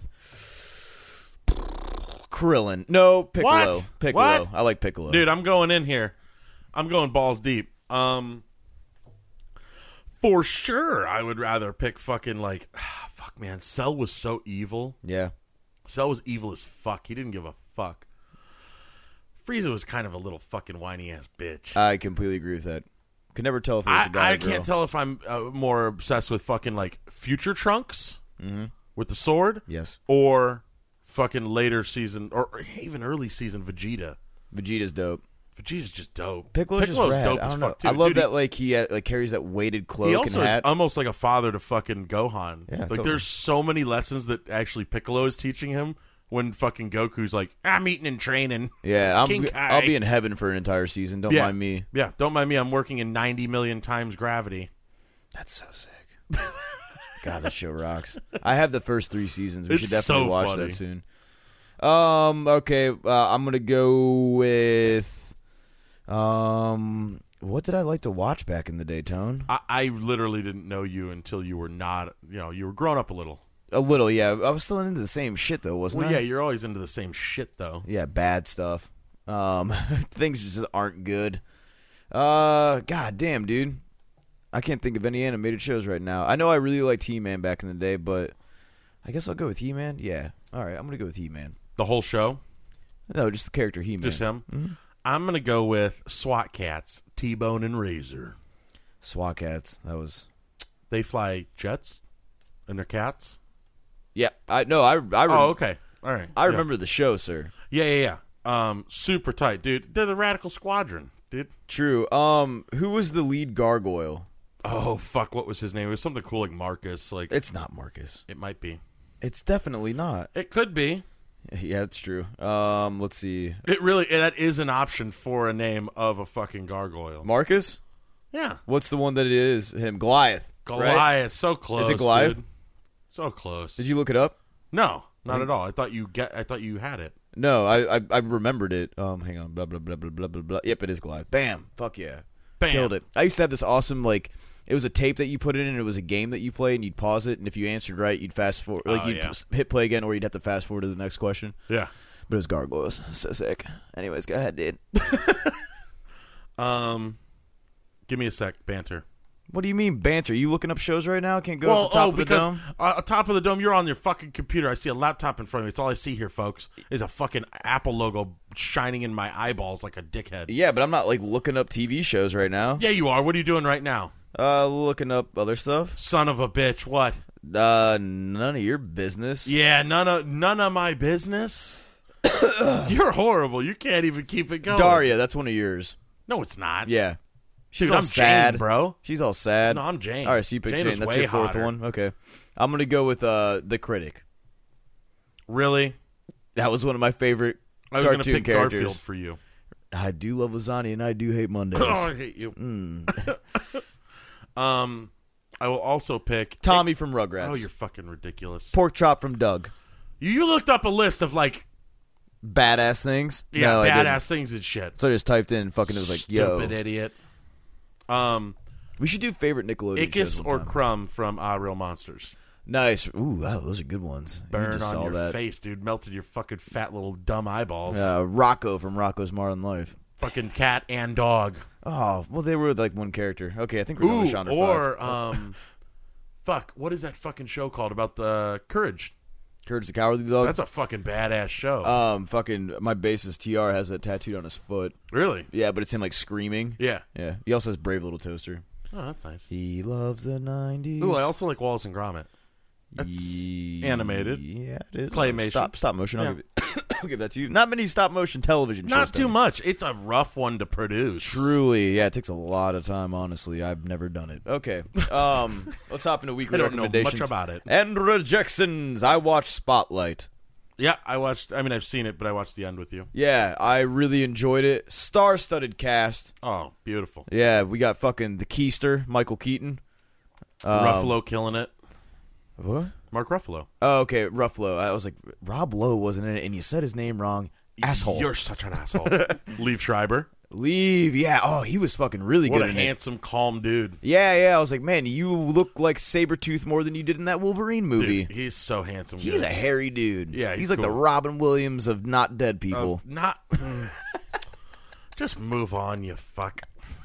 Krillin. No, Piccolo. What? Piccolo. What? I like Piccolo. Dude, I'm going in here. I'm going balls deep. For sure, I would rather pick fucking like, fuck, man. Cell was so evil. Yeah. Cell was evil as fuck. He didn't give a fuck. Frieza was kind of a little fucking whiny ass bitch. I completely agree with that. Could never tell if it was a guy or I a girl. can't tell if I'm more obsessed with fucking like future Trunks with the sword. Yes. Or fucking later season or even early season Vegeta. Vegeta's dope. Vegeta's just dope. Piccolo's just rad. dope I as don't know. fuck too. I love Dude, that like he like carries that weighted cloak he also and is hat. almost like a father to fucking Gohan. Yeah, like totally. there's so many lessons that actually Piccolo is teaching him when fucking Goku's like, I'm eating and training. Yeah, King Kai. I'll be in heaven for an entire season. Don't mind me. Yeah, don't mind me. I'm working in 90 million times gravity. That's so sick. God, that show rocks. I have the first 3 seasons. We It's should definitely so watch funny. that soon. Okay, I'm gonna go with what did I like to watch back in the day, Tone? I literally didn't know you until you were not, you were grown up a little. A little, yeah. I was still into the same shit though, wasn't Well, I? yeah, you're always into the same shit though. Yeah, bad stuff. Things just aren't good. God damn, dude. I can't think of any animated shows right now. I know I really liked He-Man back in the day, but I guess I'll go with He-Man. Yeah. All right, I'm going to go with He-Man. The whole show? No, just the character He-Man. Just him? Mm-hmm. I'm going to go with SWAT Cats, T-Bone and Razor. SWAT Cats. That was... They fly jets and they're cats? Yeah. I Oh, okay. All right. I remember the show, sir. Yeah. Super tight, dude. They're the Radical Squadron, dude. True. Who was the lead gargoyle? Oh, fuck. What was his name? It was something cool like Marcus. Like It's not Marcus. It might be. It's definitely not. It could be. Yeah, it's true. Let's see. That is an option for a name of a fucking gargoyle. Marcus? Yeah. What's the one that it is? Him. Goliath. Goliath. Right? So close. Is it Goliath? Dude. So close. Did you look it up? No, not at all. I thought you had it. No, I remembered it. Hang on. Blah, blah, blah, blah, blah, blah, blah. Yep, it is Goliath. Bam. Fuck yeah. Bam. Killed it. I used to have this awesome, like, it was a tape that you put in and it was a game that you played and you'd pause it, and if you answered right, you'd fast forward. Like, you'd hit play again, or you'd have to fast forward to the next question. Yeah. But it was gargoyles. So sick. Anyways, go ahead, dude. Give me a sec. Banter. What do you mean banter? You looking up shows right now? Can't go to the top of the dome? Top of the dome, you're on your fucking computer. I see a laptop in front of me. It's all I see here, folks, is a fucking Apple logo shining in my eyeballs like a dickhead. Yeah, but I'm not, like, looking up TV shows right now. Yeah, you are. What are you doing right now? Looking up other stuff. Son of a bitch. What? None of your business. Yeah, none of my business. You're horrible. You can't even keep it going. Daria, that's one of yours. No, it's not. Yeah. She's Dude, all I'm sad, Jane, bro. She's all sad. No, I'm Jane. All right, so you pick Jane Jane. was That's way your fourth hotter. one. Okay, I'm gonna go with The Critic. Really? That was one of my favorite I was going to cartoon pick characters. Garfield for you. I do love lasagna and I do hate Mondays. Oh, I hate you. I will also pick Tommy from Rugrats. Oh, you're fucking ridiculous. Pork chop from Doug. You looked up a list of like Badass things. yeah, No, I didn't. badass things and shit. So I just typed in fucking. It was like, yo, Stupid idiot. we should do favorite Nickelodeon shows Ickis or sometime. Crumb from Real Monsters. Nice. Ooh, wow, those are good ones. You Burn just on saw your that. face, dude. Melted your fucking fat little dumb eyeballs. Rocco from Rocco's Modern Life. Fucking cat and dog. Oh, well, they were like one character. Okay, I think we're going Ooh, with genre or 5. fuck, what is that fucking show called about the Courage? Courage the Cowardly Dog. That's a fucking badass show. Fucking my bassist TR has that tattooed on his foot. Really? Yeah, but it's him like screaming. Yeah. Yeah. He also has Brave Little Toaster. Oh, that's nice. He loves the 90s. Ooh, I also like Wallace and Gromit. That's animated. Yeah, it is. Claymation. Stop motion. I'll Yeah. give it. I'll give that to you. Not many stop motion television shows. Not too done. much. It's a rough one to produce. Truly, yeah, it takes a lot of time. Honestly, I've never done it. Okay, let's hop into weekly I don't know recommendations. much about it. And rejections. I watched Spotlight. Yeah, I've seen it, but I watched the end with you. Yeah, I really enjoyed it. Star-studded cast. Oh, beautiful. Yeah, we got fucking the Keister, Michael Keaton. Ruffalo killing it. What? Mark Ruffalo. Oh, okay, Ruffalo. I was like, Rob Lowe wasn't in it, and you said his name wrong. Asshole. You're such an asshole. Liev Schreiber. Leave. Yeah. Oh, he was fucking really What good a in it. handsome, calm dude. Yeah. I was like, man, you look like Sabretooth more than you did in that Wolverine movie. Dude, he's so handsome. He's a hairy dude. Yeah, he's he's like the cool. Robin Williams of not dead people. Not. Just move on, you fuck.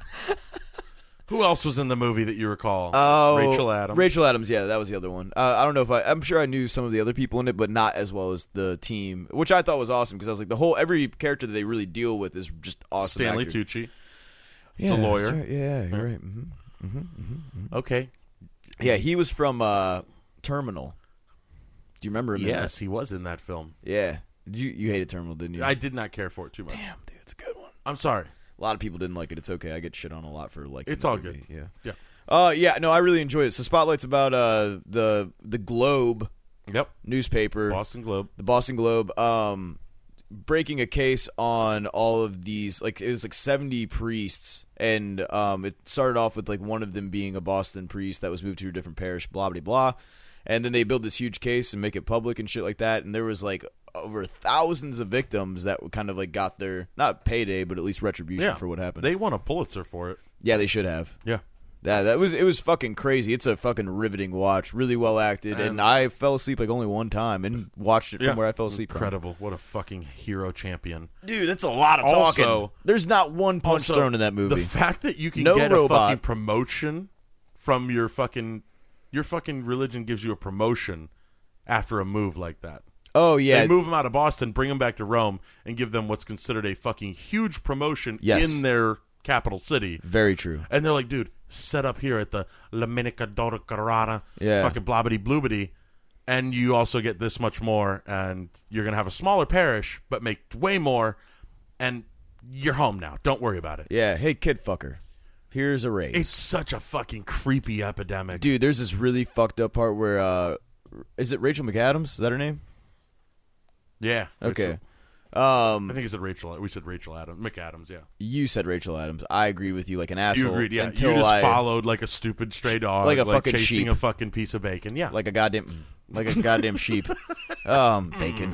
Who else was in the movie that you recall? Oh, Rachel Adams. Rachel Adams, yeah, that was the other one. I don't know if I'm sure I knew some of the other people in it, but not as well as the team, which I thought was awesome because I was like, every character that they really deal with is just awesome. Stanley actor. Tucci. Yeah, the lawyer. that's right. Yeah, you're right. Mm-hmm. Okay. Yeah, he was from Terminal. Do you remember him? in Yes, that? he was in that film. Yeah. You hated Terminal, didn't you? I did not care for it too much. Damn, dude, it's a good one. I'm sorry. A lot of people didn't like it. It's okay. I get shit on a lot for like. It's all good. Yeah. Yeah. Yeah. No, I really enjoyed it. So Spotlight's about the Globe Yep. newspaper, Boston Globe. the Boston Globe, breaking a case on all of these. Like it was like 70 priests, and it started off with like one of them being a Boston priest that was moved to a different parish. Blah blah blah, and then they build this huge case and make it public and shit like that. And there was like over thousands of victims that kind of like got their not payday but at least retribution for what happened. They won a Pulitzer for it. Yeah, they should have. Yeah. It was fucking crazy. It's a fucking riveting watch. Really well acted, and I fell asleep like only one time and watched it from where I fell asleep. Incredible. What a fucking hero champion. Dude, that's a lot of Also- talking. There's not one punch Also, thrown in that movie. The fact that you can No get robot. a fucking promotion from your fucking religion gives you a promotion after a move like that. Oh yeah, They move them out of Boston, bring them back to Rome, and give them what's considered a fucking huge promotion in their capital city. very true. And they're like, dude, set up here at the La Minica Dorocarana, Yeah. fucking blobbity bloobity, and you also get this much more, and you're going to have a smaller parish, but make way more, and you're home now. Don't worry about it. Yeah, hey kid fucker, here's a raise. It's such a fucking creepy epidemic. Dude, there's this really fucked up part where is it Rachel McAdams? Is that her name? Yeah. Okay. I think it said Rachel. We said Rachel Adams. McAdams, yeah. You said Rachel Adams. I agreed with you like an asshole. You agreed, yeah. Until You just I followed like a stupid stray dog, Like a fucking chasing sheep. a fucking piece of bacon. Yeah. like a goddamn sheep. Bacon.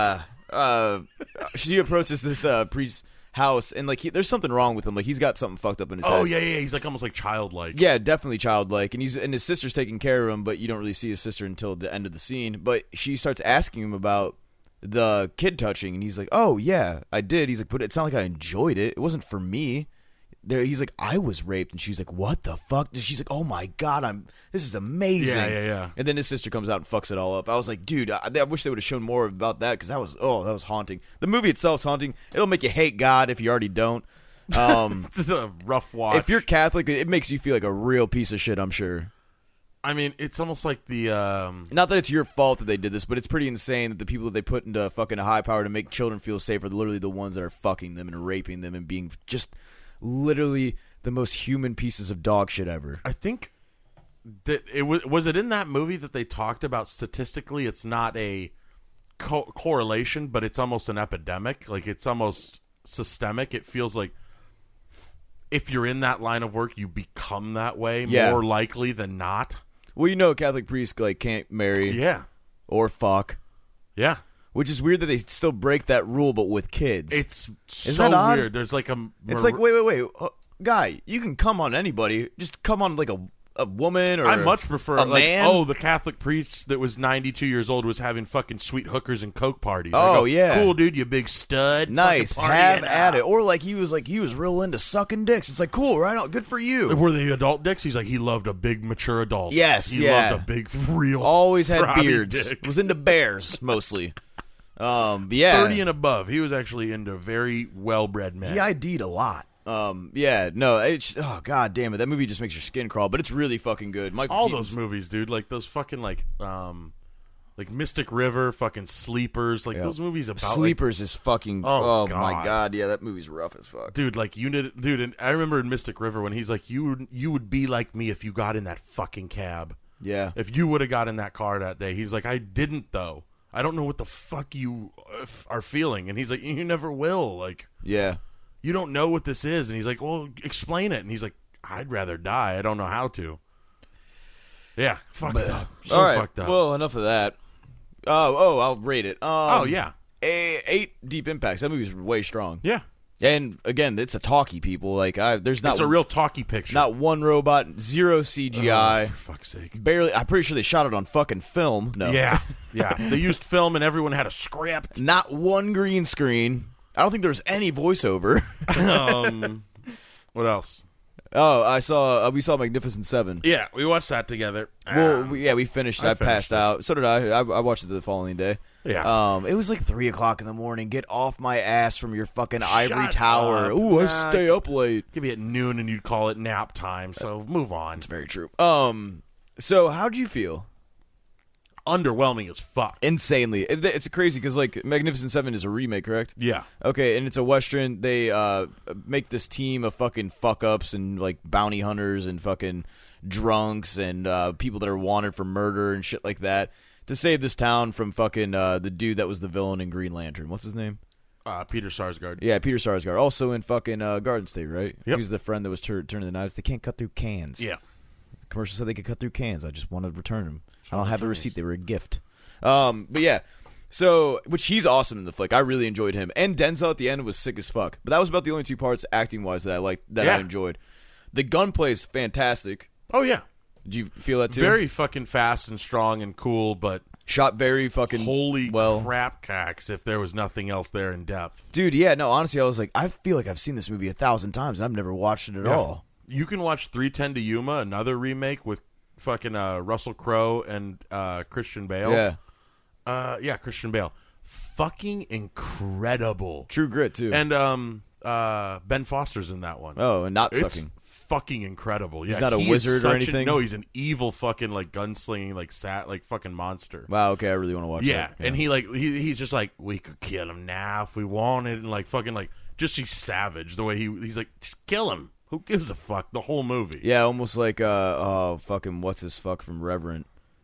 She approaches this priest's house, and like there's something wrong with him. Like he's got something fucked up in his head. oh, yeah. He's like almost like childlike. Yeah, definitely childlike, and his sister's taking care of him, but you don't really see his sister until the end of the scene. But she starts asking him about the kid touching, and he's like, "Oh yeah, I did." He's like, "But it's not like I enjoyed it. It wasn't for me." He's like, "I was raped," and she's like, "What the fuck?" And she's like, "Oh my god, this is amazing." Yeah. And then his sister comes out and fucks it all up. I was like, dude, I wish they would have shown more about that because that was haunting. The movie itself's haunting. It'll make you hate God if you already don't. It's a rough watch. If you're Catholic, it makes you feel like a real piece of shit, I'm sure. I mean, it's almost like the Not that it's your fault that they did this, but it's pretty insane that the people that they put into fucking high power to make children feel safe are literally the ones that are fucking them and raping them and being just literally the most human pieces of dog shit ever. I think that it was it in that movie that they talked about statistically it's not a correlation, but it's almost an epidemic. Like it's almost systemic. It feels like if you're in that line of work, you become that way more likely than not. Well, Catholic priests like can't marry Yeah. or fuck. Yeah. Which is weird that they still break that rule, but with kids. It's Isn't so that odd? weird. There's like It's like, wait. Guy, you can come on anybody. Just come on like a woman or I much prefer a like man. the Catholic priest that was 92 years old was having fucking sweet hookers and coke parties. Oh, I go, yeah. cool dude, you big stud. Nice, Fucking have party at it. Or like he was real into sucking dicks. It's like cool, right? Good for you. Were they adult dicks? He's like he loved a big mature adult. Yes, he yeah. loved a big real. Always had throbby beards. dick. Was into bears mostly. But yeah, 30 and above. He was actually into very well-bred men. he ID'd a lot. Oh god damn it, that movie just makes your skin crawl, but it's really fucking good. Michael All Keaton's- those movies, dude. Like those fucking like Like Mystic River, fucking Sleepers, like those movies about Sleepers is fucking. Oh, my god, yeah, that movie's rough as fuck. dude, like and I remember in Mystic River when he's like, you would be like me if you got in that fucking cab. Yeah, If you would have got in that car that day. He's like, I didn't though. I don't know what the fuck you are feeling. And he's like, you never will. Like, yeah. you don't know what this is. And he's like, well, explain it. And he's like, I'd rather die. I don't know how to. Yeah, fucked up. So All right. fucked up. Well, enough of that. I'll rate it. Yeah. 8 Deep Impacts. That movie's way strong. Yeah. And again, it's a talkie, people. Like, there's not. It's a real talkie picture. Not one robot, zero CGI. For fuck's sake. Barely. I'm pretty sure they shot it on fucking film. No. Yeah. They used film and everyone had a script. Not one green screen. I don't think there was any voiceover. What else? We saw Magnificent Seven. Yeah, we watched that together. Well, we finished. I passed out. So did I. I watched it the following day. Yeah. It was like 3:00 in the morning. Get off my ass from your fucking ivory Shut tower. up. Ooh, I stay up late. Could be at noon and you'd call it nap time. So move on. It's very true. So how'd you feel? Underwhelming as fuck. Insanely. It's crazy because like Magnificent Seven is a remake, correct? Yeah. Okay, and it's a Western. They make this team of fucking fuck ups and like bounty hunters and fucking drunks and people that are wanted for murder and shit like that to save this town from fucking the dude that was the villain in Green Lantern. What's his name? Peter Sarsgaard. Yeah, Peter Sarsgaard. Also in fucking Garden State, right? Yep. He was the friend that was turning the knives. They can't cut through cans. Yeah. The commercial said they could cut through cans. I just wanted to return them. I don't have the receipt. They were a gift. But yeah. So, which he's awesome in the flick. I really enjoyed him. And Denzel at the end was sick as fuck. But that was about the only 2 parts acting-wise that I liked, that I enjoyed. The gunplay is fantastic. Oh, yeah. Did you feel that too? Very fucking fast and strong and cool, but shot very fucking holy well. crap cacks if there was nothing else there in depth. Dude, yeah, no, honestly, I was like, I feel like I've seen this movie 1,000 times and I've never watched it at all. You can watch 3:10 to Yuma, another remake with fucking Russell Crowe and Christian Bale. Yeah. Christian Bale. Fucking incredible. True Grit, too. And Ben Foster's in that one. Oh, and not it's sucking. Fucking incredible. Yeah, he's not a he wizard or anything? No, he's an evil fucking like gunslinging like fucking monster. Wow, okay, I really want to watch that. Yeah, and he's just like, we could kill him now if we wanted, and like fucking like just he's savage the way he's like, just kill him. Who gives a fuck? The whole movie. Yeah, almost like fucking what's his fuck from Reverend.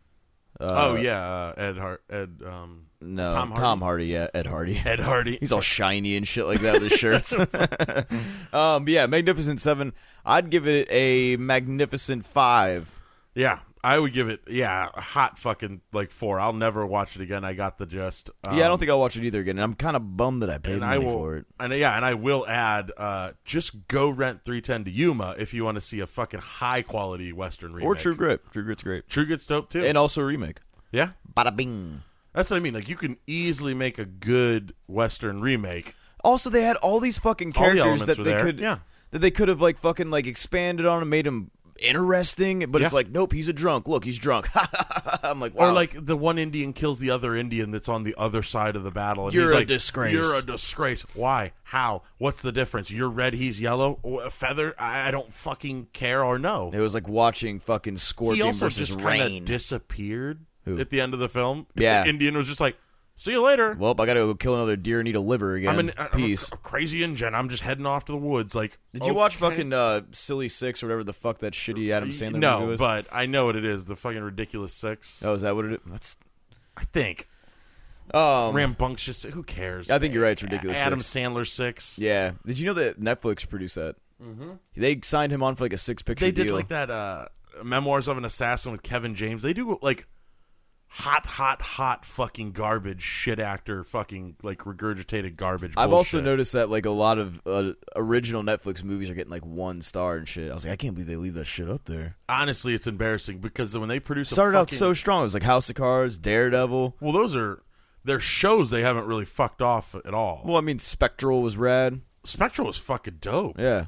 Ed Hart. No, Tom Hardy. Yeah, Ed Hardy. Ed Hardy. He's all shiny and shit like that with his shirts. But yeah, Magnificent Seven. I'd give it a magnificent 5. Yeah, I would give it a hot fucking like 4. I'll never watch it again. I got the gist. I don't think I'll watch it either again. And I'm kind of bummed that I paid money for it. And I will add, just go rent 3:10 to Yuma if you want to see a fucking high quality Western remake. Or True Grit. True Grit's great. True Grit's dope too. And also a remake. Yeah. Bada bing. That's what I mean. Like, you can easily make a good Western remake. Also, they had all these fucking characters that they could have like fucking like expanded on and made them interesting. But it's like, nope, he's a drunk. Look, he's drunk. I'm like, wow. Or like the one Indian kills the other Indian that's on the other side of the battle. And You're he's a like, disgrace. You're a disgrace. Why? How? What's the difference? You're red, he's yellow. A feather? I don't fucking care or know. It was like watching fucking Scorpion he also versus just Rain. kind of disappeared at the end of the film. Yeah. The Indian was just like, see you later. Well, I gotta go kill another deer and eat a liver again. Peace. I'm a crazy Indian. I'm just heading off to the woods. Like, did you watch fucking Silly Six or whatever the fuck that shitty Adam Sandler movie No, was? but I know what it is. The fucking Ridiculous Six. Oh, is that what it is? That's. I think. Rambunctious. Who cares? I think you're right. It's Ridiculous Adam Six. Sandler 6. Yeah. Did you know that Netflix produced that? Mm-hmm. They signed him on for like a 6-picture deal. They did like that Memoirs of an Assassin with Kevin James. They do like hot fucking garbage shit actor fucking like regurgitated garbage I've bullshit. also noticed that like a lot of original Netflix movies are getting like 1 star and shit. I was like, I can't believe they leave that shit up there. Honestly, it's embarrassing because when they produce started out so strong. It was like House of Cards, Daredevil. Well, those are their shows they haven't really fucked off at all. Well, I mean, Spectral was rad. Spectral was fucking dope. Yeah.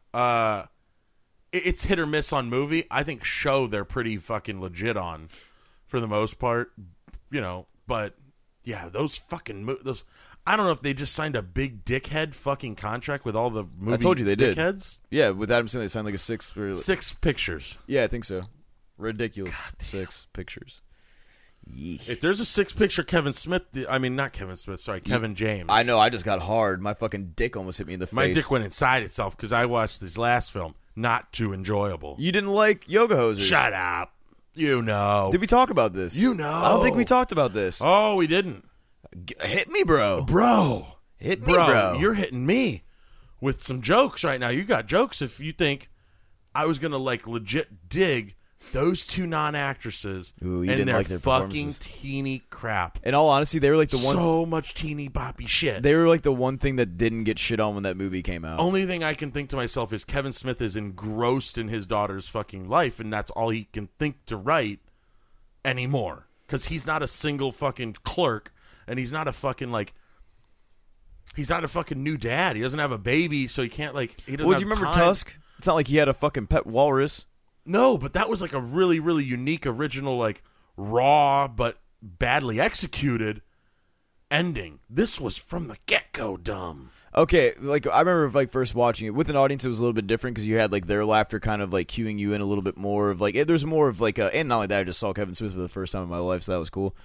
It's hit or miss on movie. I think show they're pretty fucking legit on for the most part, you know, but yeah, those fucking those. I don't know if they just signed a big dickhead fucking contract with all the movie. I told you they did. Dickheads. Yeah, with Adam Sandler, they signed like a 6 pictures. Yeah, I think so. Ridiculous. God, 6 pictures. If there's a six-picture Kevin Smith, not Kevin Smith, sorry, Kevin James. I know, I just got hard. My fucking dick almost hit me in the face. My dick went inside itself because I watched his last film. Not too enjoyable. You didn't like Yoga Hosers. Shut up. You know. Did we talk about this? You know. I don't think we talked about this. Oh, we didn't. Hit me, bro. Bro. Hit me, bro. You're hitting me with some jokes right now. You got jokes if you think I was going to like legit dig those two non-actresses and their like their fucking teeny crap. In all honesty, they were like the one. So much teeny boppy shit. They were like the one thing that didn't get shit on when that movie came out. Only thing I can think to myself is Kevin Smith is engrossed in his daughter's fucking life, and that's all he can think to write anymore. Because he's not a single fucking clerk, and he's not a fucking like. He's not a fucking new dad. He doesn't have a baby, so he can't like. He doesn't. Well, do you remember Tusk? It's not like he had a fucking pet walrus. No, but that was like a really, really unique, original, like raw but badly executed ending. This was from the get-go dumb. Okay, like I remember like first watching it with an audience, it was a little bit different because you had like their laughter kind of like cueing you in a little bit more of like there's more of like and not like that. I just saw Kevin Smith for the first time in my life, so that was cool.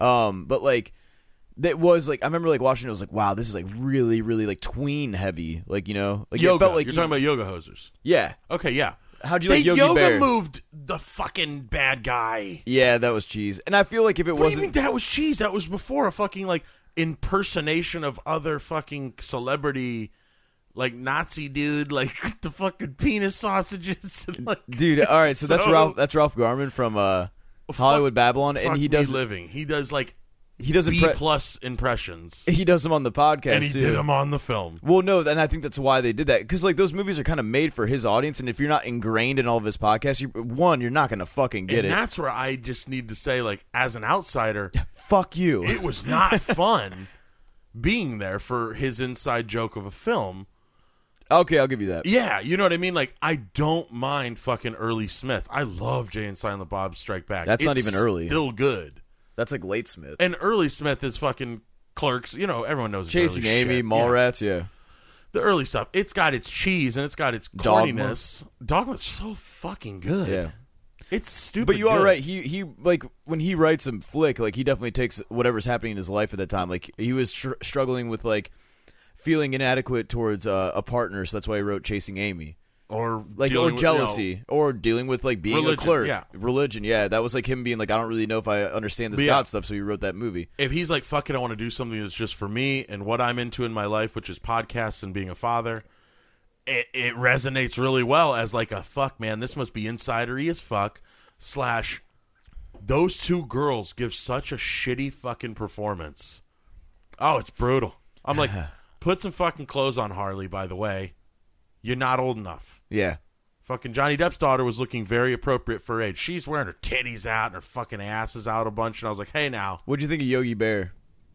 But like. That was like I remember like watching it. I was like, wow, this is like really, really like tween heavy. Like like yoga. It felt like You're talking about Yoga Hosers. Yeah. Okay. Yeah. How'd you like Yogi Yoga Bear? Moved the fucking bad guy. Yeah, that was cheese. And I feel like if it wasn't, wasn't, what do you mean that was cheese? That was before a fucking like impersonation of other fucking celebrity. Like Nazi dude, like the fucking penis sausages, and like, dude. All right, so that's Ralph Garman from Hollywood Babylon, and he does living. He does like. He does B+ impressions. He does them on the podcast, and he did them on the film. Well, no, and I think that's why they did that because like those movies are kind of made for his audience, and if you're not ingrained in all of his podcasts, you're not gonna fucking get it. And that's where I just need to say, like, as an outsider, fuck you. It was not fun being there for his inside joke of a film. Okay, I'll give you that. Yeah, you know what I mean. Like, I don't mind fucking Early Smith. I love Jay and Silent Bob Strike Back. That's not even early. Still good. That's like late Smith. And Early Smith is fucking Clerks. You know, everyone knows Chasing Amy, shit. Mallrats, yeah. The early stuff. It's got its cheese and it's got its corniness. Dogma's so fucking good. Yeah. It's stupid. But you good. are right. He like when he writes a flick, like he definitely takes whatever's happening in his life at that time. Like he was struggling with like feeling inadequate towards a partner, so that's why he wrote Chasing Amy. Or jealousy, or dealing with like being religion, a clerk. yeah. Religion, yeah. That was like him being like, I don't really know if I understand this God stuff, so he wrote that movie. If he's like, fuck it, I want to do something that's just for me and what I'm into in my life, which is podcasts and being a father, it resonates really well as like a fuck, man, this must be insidery as fuck, / those two girls give such a shitty fucking performance. Oh, it's brutal. I'm like, put some fucking clothes on, Harley, by the way. You're not old enough. Yeah. Fucking Johnny Depp's daughter was looking very appropriate for her age. She's wearing her titties out and her fucking ass is out a bunch. And I was like, hey, now. What'd you think of Yogi Bear?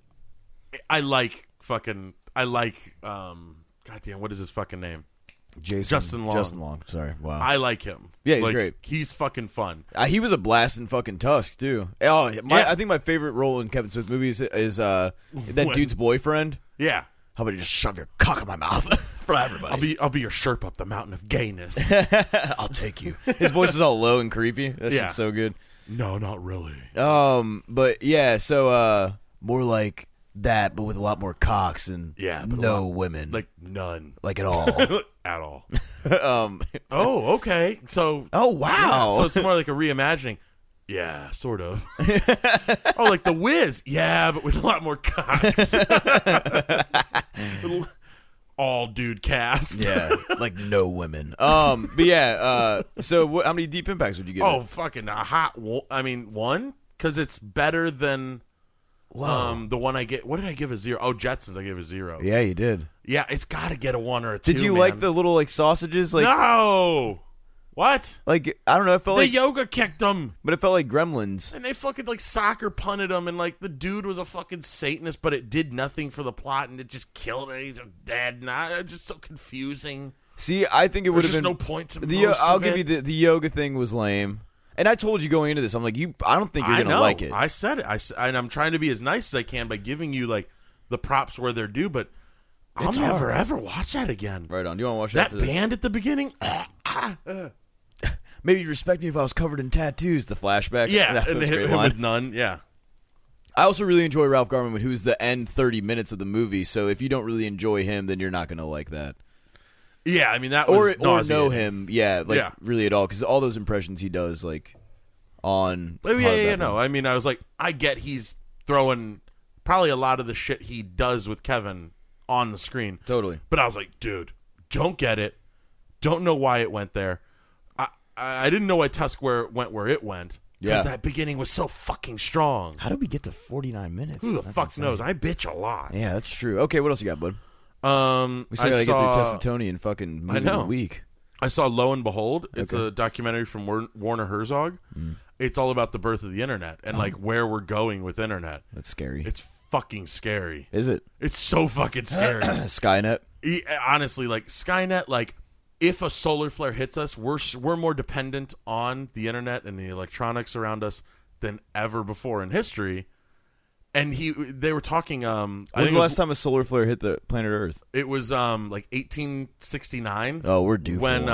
Goddamn, what is his fucking name? Justin Long. Justin Long. Sorry. Wow. I like him. Yeah, he's great. He's fucking fun. He was a blast in fucking Tusk, too. Oh, I think my favorite role in Kevin Smith movies is that dude's boyfriend. Yeah. How about you just shove your cock in my mouth for everybody? I'll be your Sherpa up the mountain of gayness. I'll take you. His voice is all low and creepy. That shit's so good. No, not really. But yeah, so more like that, but with a lot more cocks and no women, like none, like at all, at all. Oh, okay. So, oh wow. Yeah, so it's more like a reimagining. Yeah, sort of. Oh, like The Wiz. Yeah, but with a lot more cocks. All dude cast. Yeah, like no women. But yeah. So how many deep impacts would you give? Oh, fucking a hot. One, because it's better than. The one I get. What did I give a 0? Oh, Jetsons. I gave a 0. Yeah, you did. Yeah, it's got to get a 1 or a 2. Did you like the little like sausages? Like no. What? Like, I don't know. It felt the like yoga kicked them. But it felt like Gremlins. And they fucking like soccer punted him. And like the dude was a fucking Satanist, but it did nothing for the plot. And it just killed it. He's just dead. It's just so confusing. See, I think it would have been no point to I'll give you the yoga thing was lame. And I told you going into this, I'm like, I don't think you're going to like it. I said it. And I'm trying to be as nice as I can by giving you like the props where they're due, but I'll never ever watch that again. Right on. Do you want to watch that band at the beginning? Maybe you'd respect me if I was covered in tattoos. The flashback. Yeah, and they hit him with none. Yeah. I also really enjoy Ralph Garman, who's the end 30 minutes of the movie. So if you don't really enjoy him, then you're not going to like that. Yeah, I mean, that was or know him, really at all, because all those impressions he does, like, on... Oh, yeah, no. I mean, I was like, I get he's throwing probably a lot of the shit he does with Kevin on the screen. Totally. But I was like, dude, don't get it. Don't know why it went there. I didn't know why Tusk went where it went. Because that beginning was so fucking strong. How did we get to 49 minutes? Who the fuck knows? I bitch a lot. Yeah, that's true. Okay, what else you got, bud? We still gotta get through Test of Tony and fucking movie of the week. I saw Lo and Behold. It's a documentary from Werner Herzog. It's all about the birth of the internet and like where we're going with internet. That's scary. It's fucking scary. Is it? It's so fucking scary. Skynet? Honestly, like Skynet, like if a solar flare hits us, we're more dependent on the internet and the electronics around us than ever before in history. And they were talking. When was the last time a solar flare hit the planet Earth? It was like 1869. Oh, we're due when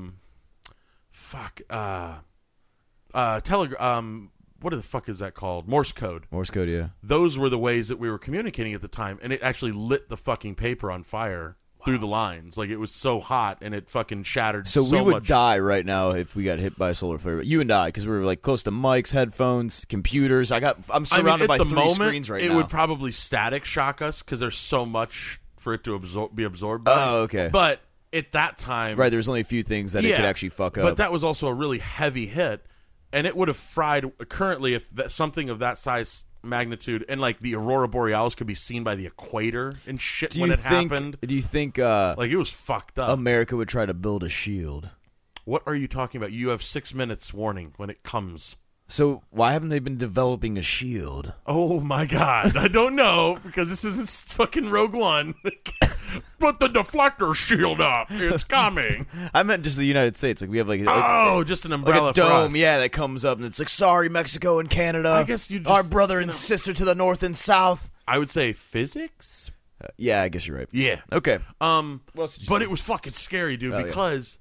for what the fuck is that called? Morse code. Morse code, yeah. Those were the ways that we were communicating at the time, and it actually lit the fucking paper on fire through the lines. Like, it was so hot, and it fucking shattered so we would much. die right now if we got hit by a solar flare. You and I, because we were like close to mics, headphones, computers. I'm surrounded by three screens right now. It would probably static shock us because there's so much for it to be absorbed by. Oh, okay. But at that time... Right, there's only a few things that it could actually fuck up. But that was also a really heavy hit, and it would have fried... Currently, if something of that size... magnitude, and like the Aurora Borealis could be seen by the equator and shit when it happened. Do you think like it was fucked up? America would try to build a shield? What are you talking about? You have 6 minutes warning when it comes. So why haven't they been developing a shield? Oh my god, I don't know, because this isn't fucking Rogue One. Put the deflector shield up. It's coming. I meant just the United States. Like we have just an umbrella like a dome, for us. Yeah, that comes up and it's like, sorry, Mexico and Canada. I guess you just, our brother and sister to the north and south. I would say physics. Yeah, I guess you're right. Yeah. Okay. But it was fucking scary, dude, because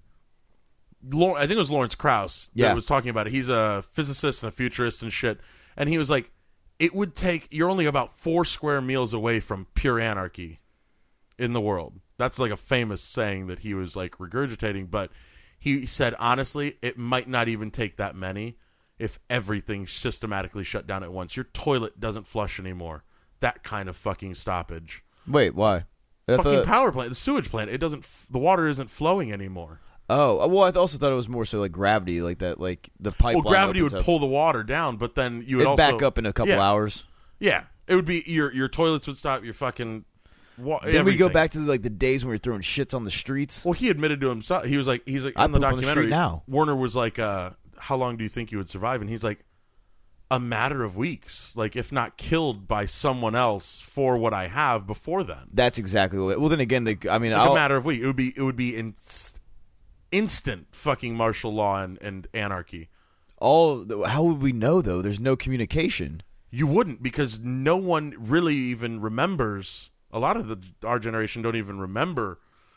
I think it was Lawrence Krauss that was talking about it. He's a physicist and a futurist and shit, and he was like, it would take, you're only about 4 square meals away from pure anarchy in the world. That's like a famous saying that he was like regurgitating, but he said, honestly, it might not even take that many if everything systematically shut down at once. Your toilet doesn't flush anymore. That kind of fucking stoppage. Wait, why? Fucking power plant, the sewage plant. The water isn't flowing anymore. Oh, well, I also thought it was more so like gravity, like that, like the pipeline. Well, gravity would pull the water down, but then you would also back up in a couple hours. Yeah, it would be your toilets would stop. Your fucking. Then we go back to like the days when we were throwing shits on the streets. Well, he admitted to himself. He's like in the documentary. Now Warner was like, "How long do you think you would survive?" And he's like, "A matter of weeks, like if not killed by someone else for what I have before then." That's exactly what. Well, then again, a matter of weeks. It would be instant fucking martial law and anarchy. How would we know though? There's no communication. You wouldn't, because no one really even remembers. A lot of our generation don't even remember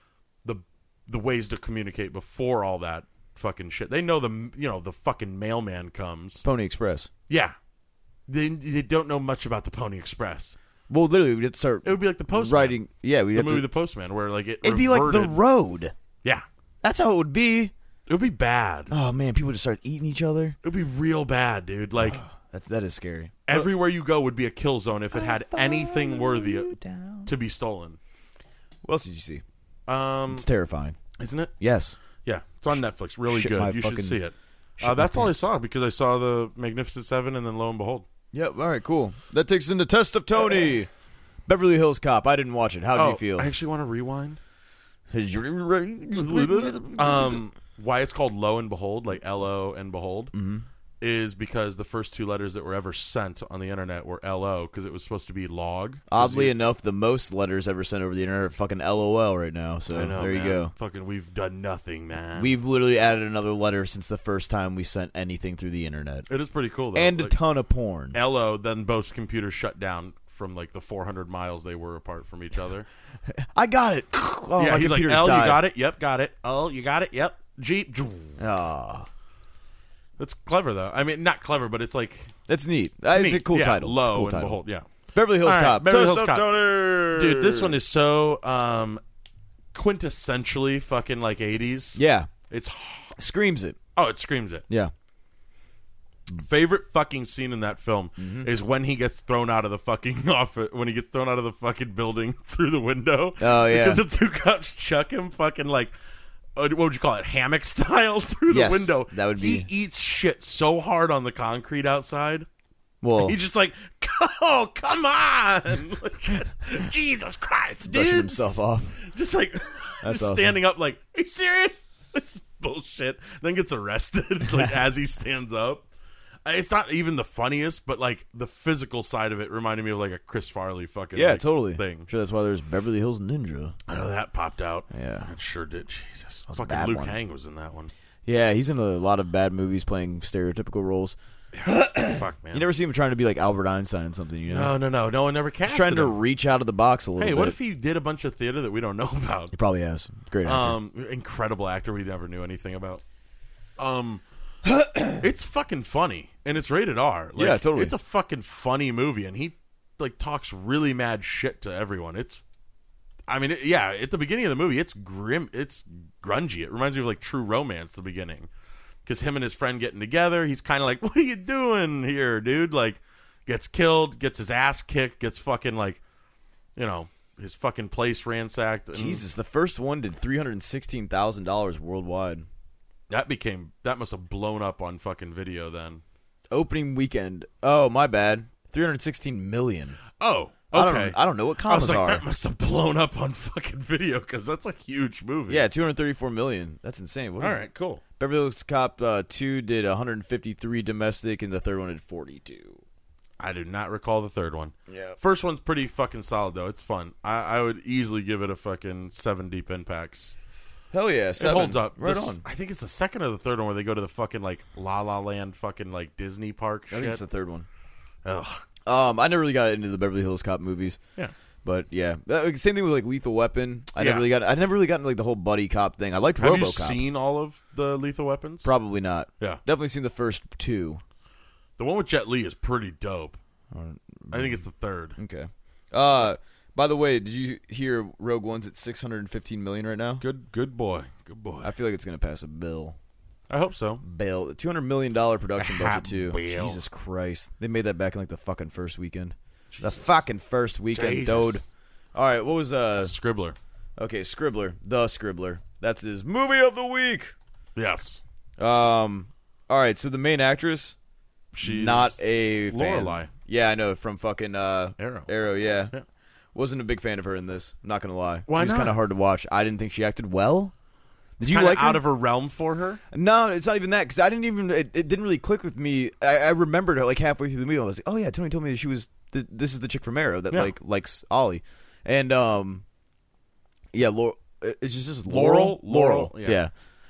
the ways to communicate before all that fucking shit. They know the fucking mailman comes. Pony Express. Yeah. They don't know much about the Pony Express. Well, literally, we'd start. It would be like the Postman. Writing. Yeah, the movie The Postman, where like it'd be like The Road. Yeah. That's how it would be. It would be bad. Oh man, people would just start eating each other. It would be real bad, dude. Like that is scary. Everywhere you go would be a kill zone if it had anything worthy to be stolen. What else did you see? It's terrifying, isn't it? Yes. Yeah, it's on Netflix. Really good. You should see it. That's all I saw, because I saw the Magnificent Seven, and then lo and behold. Yep. All right. Cool. That takes us into Test of Tony. Beverly Hills Cop. I didn't watch it. How did you feel? I actually want to rewind. Why it's called Lo and Behold, like L-O and Behold, is because the first 2 letters that were ever sent on the internet were L-O, because it was supposed to be log. Oddly enough, the most letters ever sent over the internet are fucking LOL right now. So I know, there you go. Fucking, we've done nothing, man. We've literally added another letter since the first time we sent anything through the internet. It is pretty cool, though. And a ton of porn. L-O, then both computers shut down from like the 400 miles they were apart from each other. I got it. Oh, yeah, my he's like, L, died. you got it? Yep, got it. Oh, you got it? Yep. Jeep. Oh. It's clever though. I mean, not clever, but it's like That's neat. It's a cool yeah, title. Lo It's a cool and title. behold, yeah. Beverly Hills All right, Cop. Beverly Hills Toast Cop. up, Tony! Dude, this one is so quintessentially fucking like 80s. Yeah. It's Screams it. it screams it. Yeah. Favorite fucking scene in that film is when he gets thrown out of the fucking office, when he gets thrown out of the fucking building through the window. Oh, yeah. Because the two cops chuck him fucking like, what would you call it, hammock style through Yes, the window. that would be- He eats shit so hard on the concrete outside. Well, He's just like, oh, come on. Like, Jesus Christ, dude. brushing himself off. Just like, That's just awesome. standing up like, are you serious? This is bullshit. Then gets arrested like as he stands up. It's not even the funniest, but like the physical side of it reminded me of like a Chris Farley fucking Yeah, like, totally. thing. I'm sure that's why there's Beverly Hills Ninja. Oh, that popped out. Yeah. It sure did. Jesus. a Fucking bad Luke one. Hang was in that one. Yeah, he's in a lot of bad movies playing stereotypical roles. Fuck, man. You never see him trying to be like Albert Einstein and something, you know? No one ever cast He's trying to him. reach out of the box a little Hey, bit. what if he did a bunch of theater that we don't know about? He probably has. Great actor. Incredible actor we never knew anything about. It's fucking funny, and it's rated R. Like, Yeah, totally. It's a fucking funny movie, and he like talks really mad shit to everyone. At the beginning of the movie, it's grim, it's grungy. It reminds me of like True Romance, the beginning, because him and his friend getting together, he's kind of like, "What are you doing here, dude?" Like, gets killed, gets his ass kicked, gets fucking like, you know, his fucking place ransacked. And Jesus, the first one did $316,000 worldwide. That must have blown up on fucking video then. Opening weekend. Oh, my bad. 316 million. Oh, okay. I don't know what I was commas like, are. that must have blown up on fucking video because that's a huge movie. Yeah, 234 million. That's insane. All right, cool. Beverly Hills Cop 2 did 153 domestic, and the third one did 42. I do not recall the third one. Yeah. First one's pretty fucking solid though. It's fun. I would easily give it a fucking 7 deep impacts. Hell yeah, 7. It holds up. Right on. I think it's the second or the third one where they go to the fucking like La La Land fucking like Disney park I shit. think it's the third one. Ugh. I never really got into the Beverly Hills Cop movies. Yeah. But yeah, same thing with like Lethal Weapon. I Yeah. never really got into like the whole buddy cop thing. I liked Have RoboCop. you seen all of the Lethal Weapons? Probably not. Yeah. Definitely seen the first 2. The one with Jet Li is pretty dope. I think it's the third. Okay. By the way, did you hear Rogue One's at 615 million right now? Good boy. Good boy. I feel like it's gonna pass a bill. I hope so. $200 million production budget too. Bill. Jesus Christ, they made that back in like the fucking first weekend. The fucking first weekend, Jesus. dude. All right, what was Scribbler. Okay, Scribbler, the Scribbler. That's his movie of the week. Yes. All right, so the main actress, She's not a fan. Lorelai. Yeah, I know from fucking Arrow. Yeah. Yeah. Wasn't a big fan of her in this. I'm not gonna lie. Why She was not? kind of hard to watch. I didn't think she acted well. Did you Kinda like her? out of her realm for her? No, it's not even that because I didn't even. It didn't really click with me. I remembered her like halfway through the movie. I was like, oh yeah, Tony told me that she was. This is the chick from Arrow that Yeah. like likes Ollie, and yeah, it's just Laurel? Laurel, Yeah.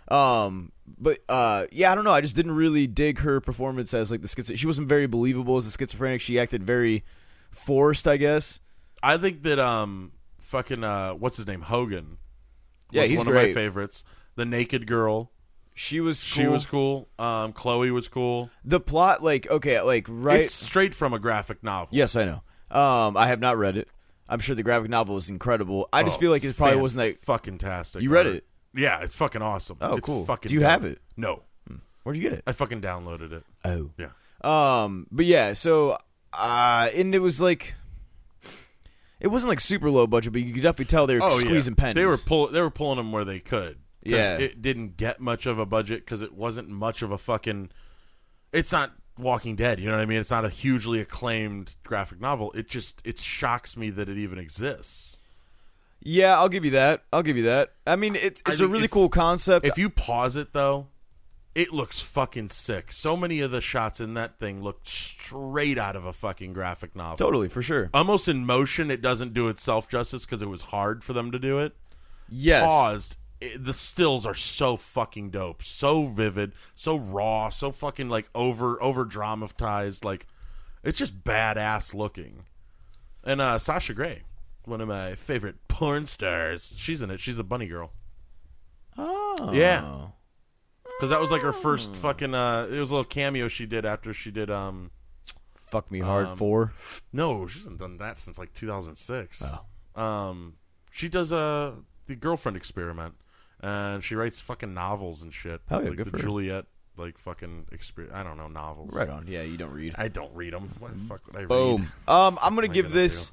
but yeah, I don't know. I just didn't really dig her performance as like the She wasn't very believable as a schizophrenic. She acted very forced, I guess. I think that fucking what's his name, Hogan. Yeah, was he's one great. of my favorites. The naked girl. She was cool. She was cool. Chloe was cool. The plot, like, okay, like, right. It's straight from a graphic novel. Yes, I know. I have not read it. I'm sure the graphic novel is incredible. I just feel like it probably wasn't like. fucking tastic. You read it? Yeah, it's fucking awesome. Oh, it's cool. Fucking Do you dope. have it? No, Where'd you get it? I fucking downloaded it. Oh. Yeah. But yeah, so and it was like it wasn't like super low budget, but you could definitely tell they were squeezing pennies. They were pulling them where they could. 'Cause Yeah. it didn't get much of a budget because it wasn't much of a fucking. It's not Walking Dead, you know what I mean? It's not a hugely acclaimed graphic novel. It shocks me that it even exists. Yeah, I'll give you that. I mean, it's a think really if- cool concept. If you pause it though, it looks fucking sick. So many of the shots in that thing look straight out of a fucking graphic novel. Totally, for sure. Almost in motion, it doesn't do itself justice because it was hard for them to do it. Yes. Paused, the stills are so fucking dope, so vivid, so raw, so fucking like over dramatized. Like it's just badass looking. And Sasha Grey, one of my favorite porn stars, she's in it. She's the bunny girl. Oh. Yeah. Because that was like her first fucking. It was a little cameo she did after she did. Fuck Me Hard 4. No, she hasn't done that since like 2006. Oh. She does the Girlfriend Experiment, and she writes fucking novels and shit. Hell yeah, like good the for her. Juliet, like fucking I don't know, novels. Right on. Yeah, you don't read. I don't read them. What the fuck would I Boom. read? I'm gonna What am I give gonna this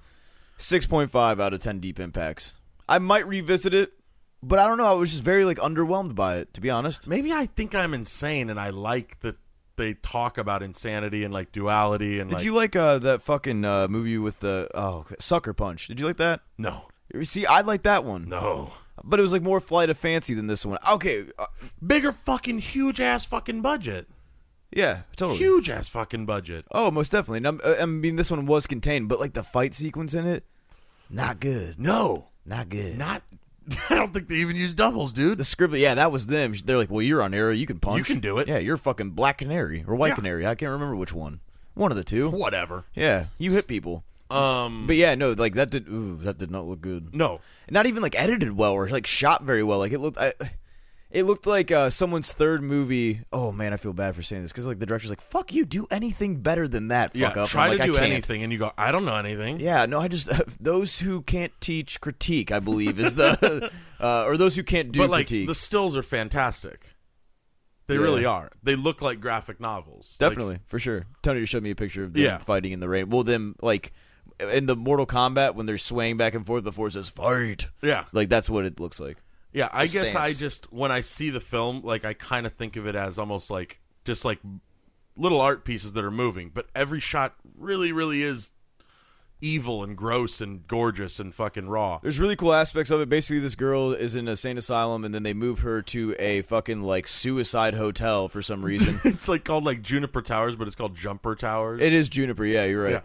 6.5 out of 10 Deep Impacts. I might revisit it, but I don't know. I was just very like underwhelmed by it, to be honest. Maybe I think I'm insane, and I like that they talk about insanity and like duality and Did you like that fucking movie with the Sucker Punch? Did you like that? No. See, I like that one. No. But it was like more Flight of Fancy than this one. Okay. Bigger fucking huge ass fucking budget. Yeah, totally. Huge ass fucking budget. Oh, most definitely. And I mean, this one was contained, but like the fight sequence in it, not good. No. Not good. Not. I don't think they even use doubles, dude. The script, yeah, that was them. They're like, well, you're on Arrow, you can punch. You can do it. Yeah, you're fucking Black Canary or White Yeah. Canary. I can't remember which one. One of the two. Whatever. Yeah, you hit people. But yeah, no, like that did not look good. No. Not even like edited well or like shot very well. Like it looked like someone's third movie. Oh man, I feel bad for saying this because like the director's like, "Fuck you, do anything better than that." Yeah, Fuck up. try I'm to like, do I can't. anything, and you go, I don't know anything. Yeah, no, I just those who can't teach critique, I believe, is the or those who can't do But like critique. the stills are fantastic. They really are. They look like graphic novels. Definitely, for sure. Tony showed me a picture of them Yeah. fighting in the rain. Well, them like in the Mortal Kombat when they're swaying back and forth before it says fight. Yeah. Like that's what it looks like. Yeah, I guess I stance. just when I see the film, like I kind of think of it as almost like just like little art pieces that are moving, but every shot really, really is evil and gross and gorgeous and fucking raw. There's really cool aspects of it. Basically, this girl is in a sane asylum, and then they move her to a fucking like suicide hotel for some reason. It's like called like Juniper Towers, but it's called Jumper Towers. It is Juniper. Yeah, you're right.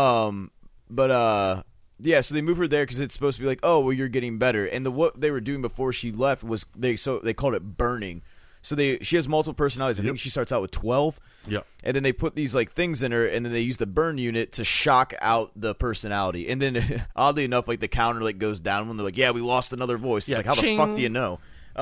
Yeah, so they move her there because it's supposed to be like, oh, well, you're getting better. And what they were doing before she left was they called it burning. So she has multiple personalities. I think she starts out with 12. Yeah. And then they put these like things in her, and then they use the burn unit to shock out the personality. And then oddly enough, like the counter like goes down when they're like, yeah, we lost another voice. It's Yeah, like, how ching. the fuck do you know?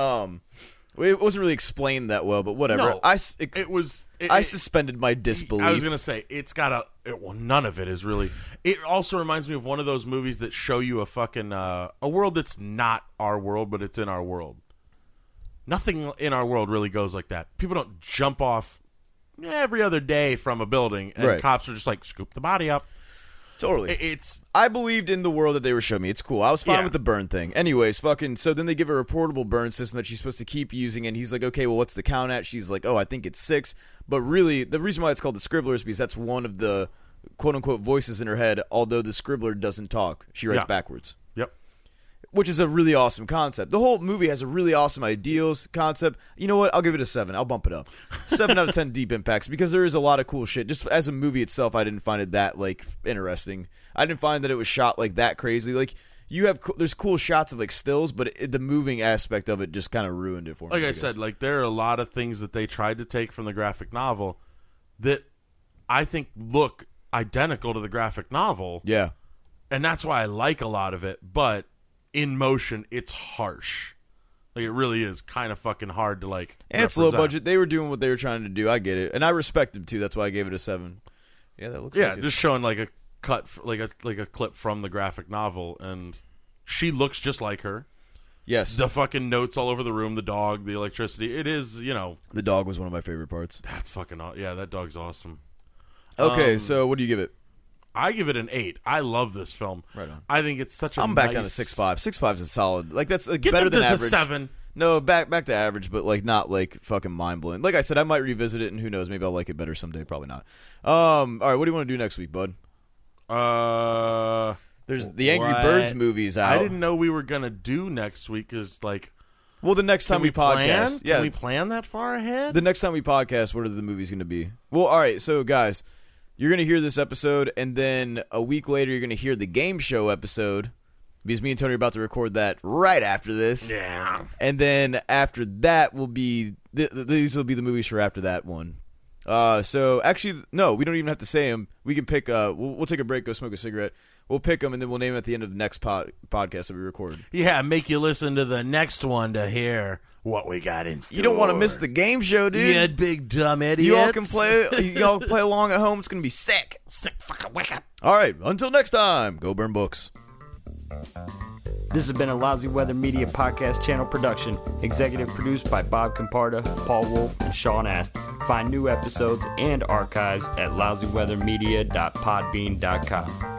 It wasn't really explained that well, but whatever. No, I suspended my disbelief. I was gonna say it's got well, none of it is really. It also reminds me of one of those movies that show you a fucking a world that's not our world, but it's in our world. Nothing in our world really goes like that. People don't jump off every other day from a building, and Right. cops are just like scoop the body up. Totally. It's I believed in the world that they were showing me. It's cool. I was fine Yeah. with the burn thing. Anyways, so then they give her a portable burn system that she's supposed to keep using, and he's like, okay, well, what's the count at? She's like, oh, I think it's 6. But really, the reason why it's called the Scribbler is because that's one of the quote-unquote voices in her head, although the Scribbler doesn't talk. She writes Yeah. backwards. Yep. Which is a really awesome concept. The whole movie has a really awesome ideals concept. You know what? I'll give it a 7. I'll bump it up. 7 out of 10 Deep Impacts because there is a lot of cool shit. Just as a movie itself, I didn't find it that like interesting. I didn't find that it was shot like that crazy. Like there's cool shots of like stills, but the moving aspect of it just kind of ruined it for me. Like I guess. said, like there are a lot of things that they tried to take from the graphic novel that I think look identical to the graphic novel. Yeah. And that's why I like a lot of it, but in motion, it's harsh. Like it really is kind of fucking hard to like. And it's low represent. budget. They were doing what they were trying to do. I get it, and I respect them too. That's why I gave it a 7. Yeah, that looks. Yeah, like it. just showing like a cut, like a clip from the graphic novel, and she looks just like her. Yes, The fucking notes all over the room, the dog, the electricity. It is, the dog was one of my favorite parts. that's fucking yeah. That dog's awesome. Okay, so what do you give it? I give it an 8. I love this film. Right on. I think it's such a. I'm back down to 6.5. 6.5 is solid. Like that's Get better them than to average. 7. No, back to average, but like not like fucking mind blowing. Like I said, I might revisit it, and who knows? Maybe I'll like it better someday. Probably not. All right, what do you want to do next week, bud? There's the Angry what? Birds movies out. I didn't know we were gonna do next week. Cause like, Well, the next time can we plan? podcast, yeah, Can we plan that far ahead? the next time we podcast, what are the movies going to be? Well, all right, so guys, you're going to hear this episode, and then a week later, you're going to hear the game show episode because me and Tony are about to record that right after this. Yeah. And then after that will be these will be the movies for after that one. So actually, no, we don't even have to say them. We can pick. We'll take a break, go smoke a cigarette. We'll pick them, and then we'll name them at the end of the next podcast that we record. Yeah, make you listen to the next one to hear what we got in store. You don't want to miss the game show, dude. Yeah, big dumb idiots. You all can play. You all play along at home. It's gonna be sick. Sick fucking wicked. All right. Until next time, go burn books. This has been a Lousy Weather Media Podcast channel production. Executive produced by Bob Comparda, Paul Wolf, and Sean Ast. Find new episodes and archives at lousyweathermedia.podbean.com.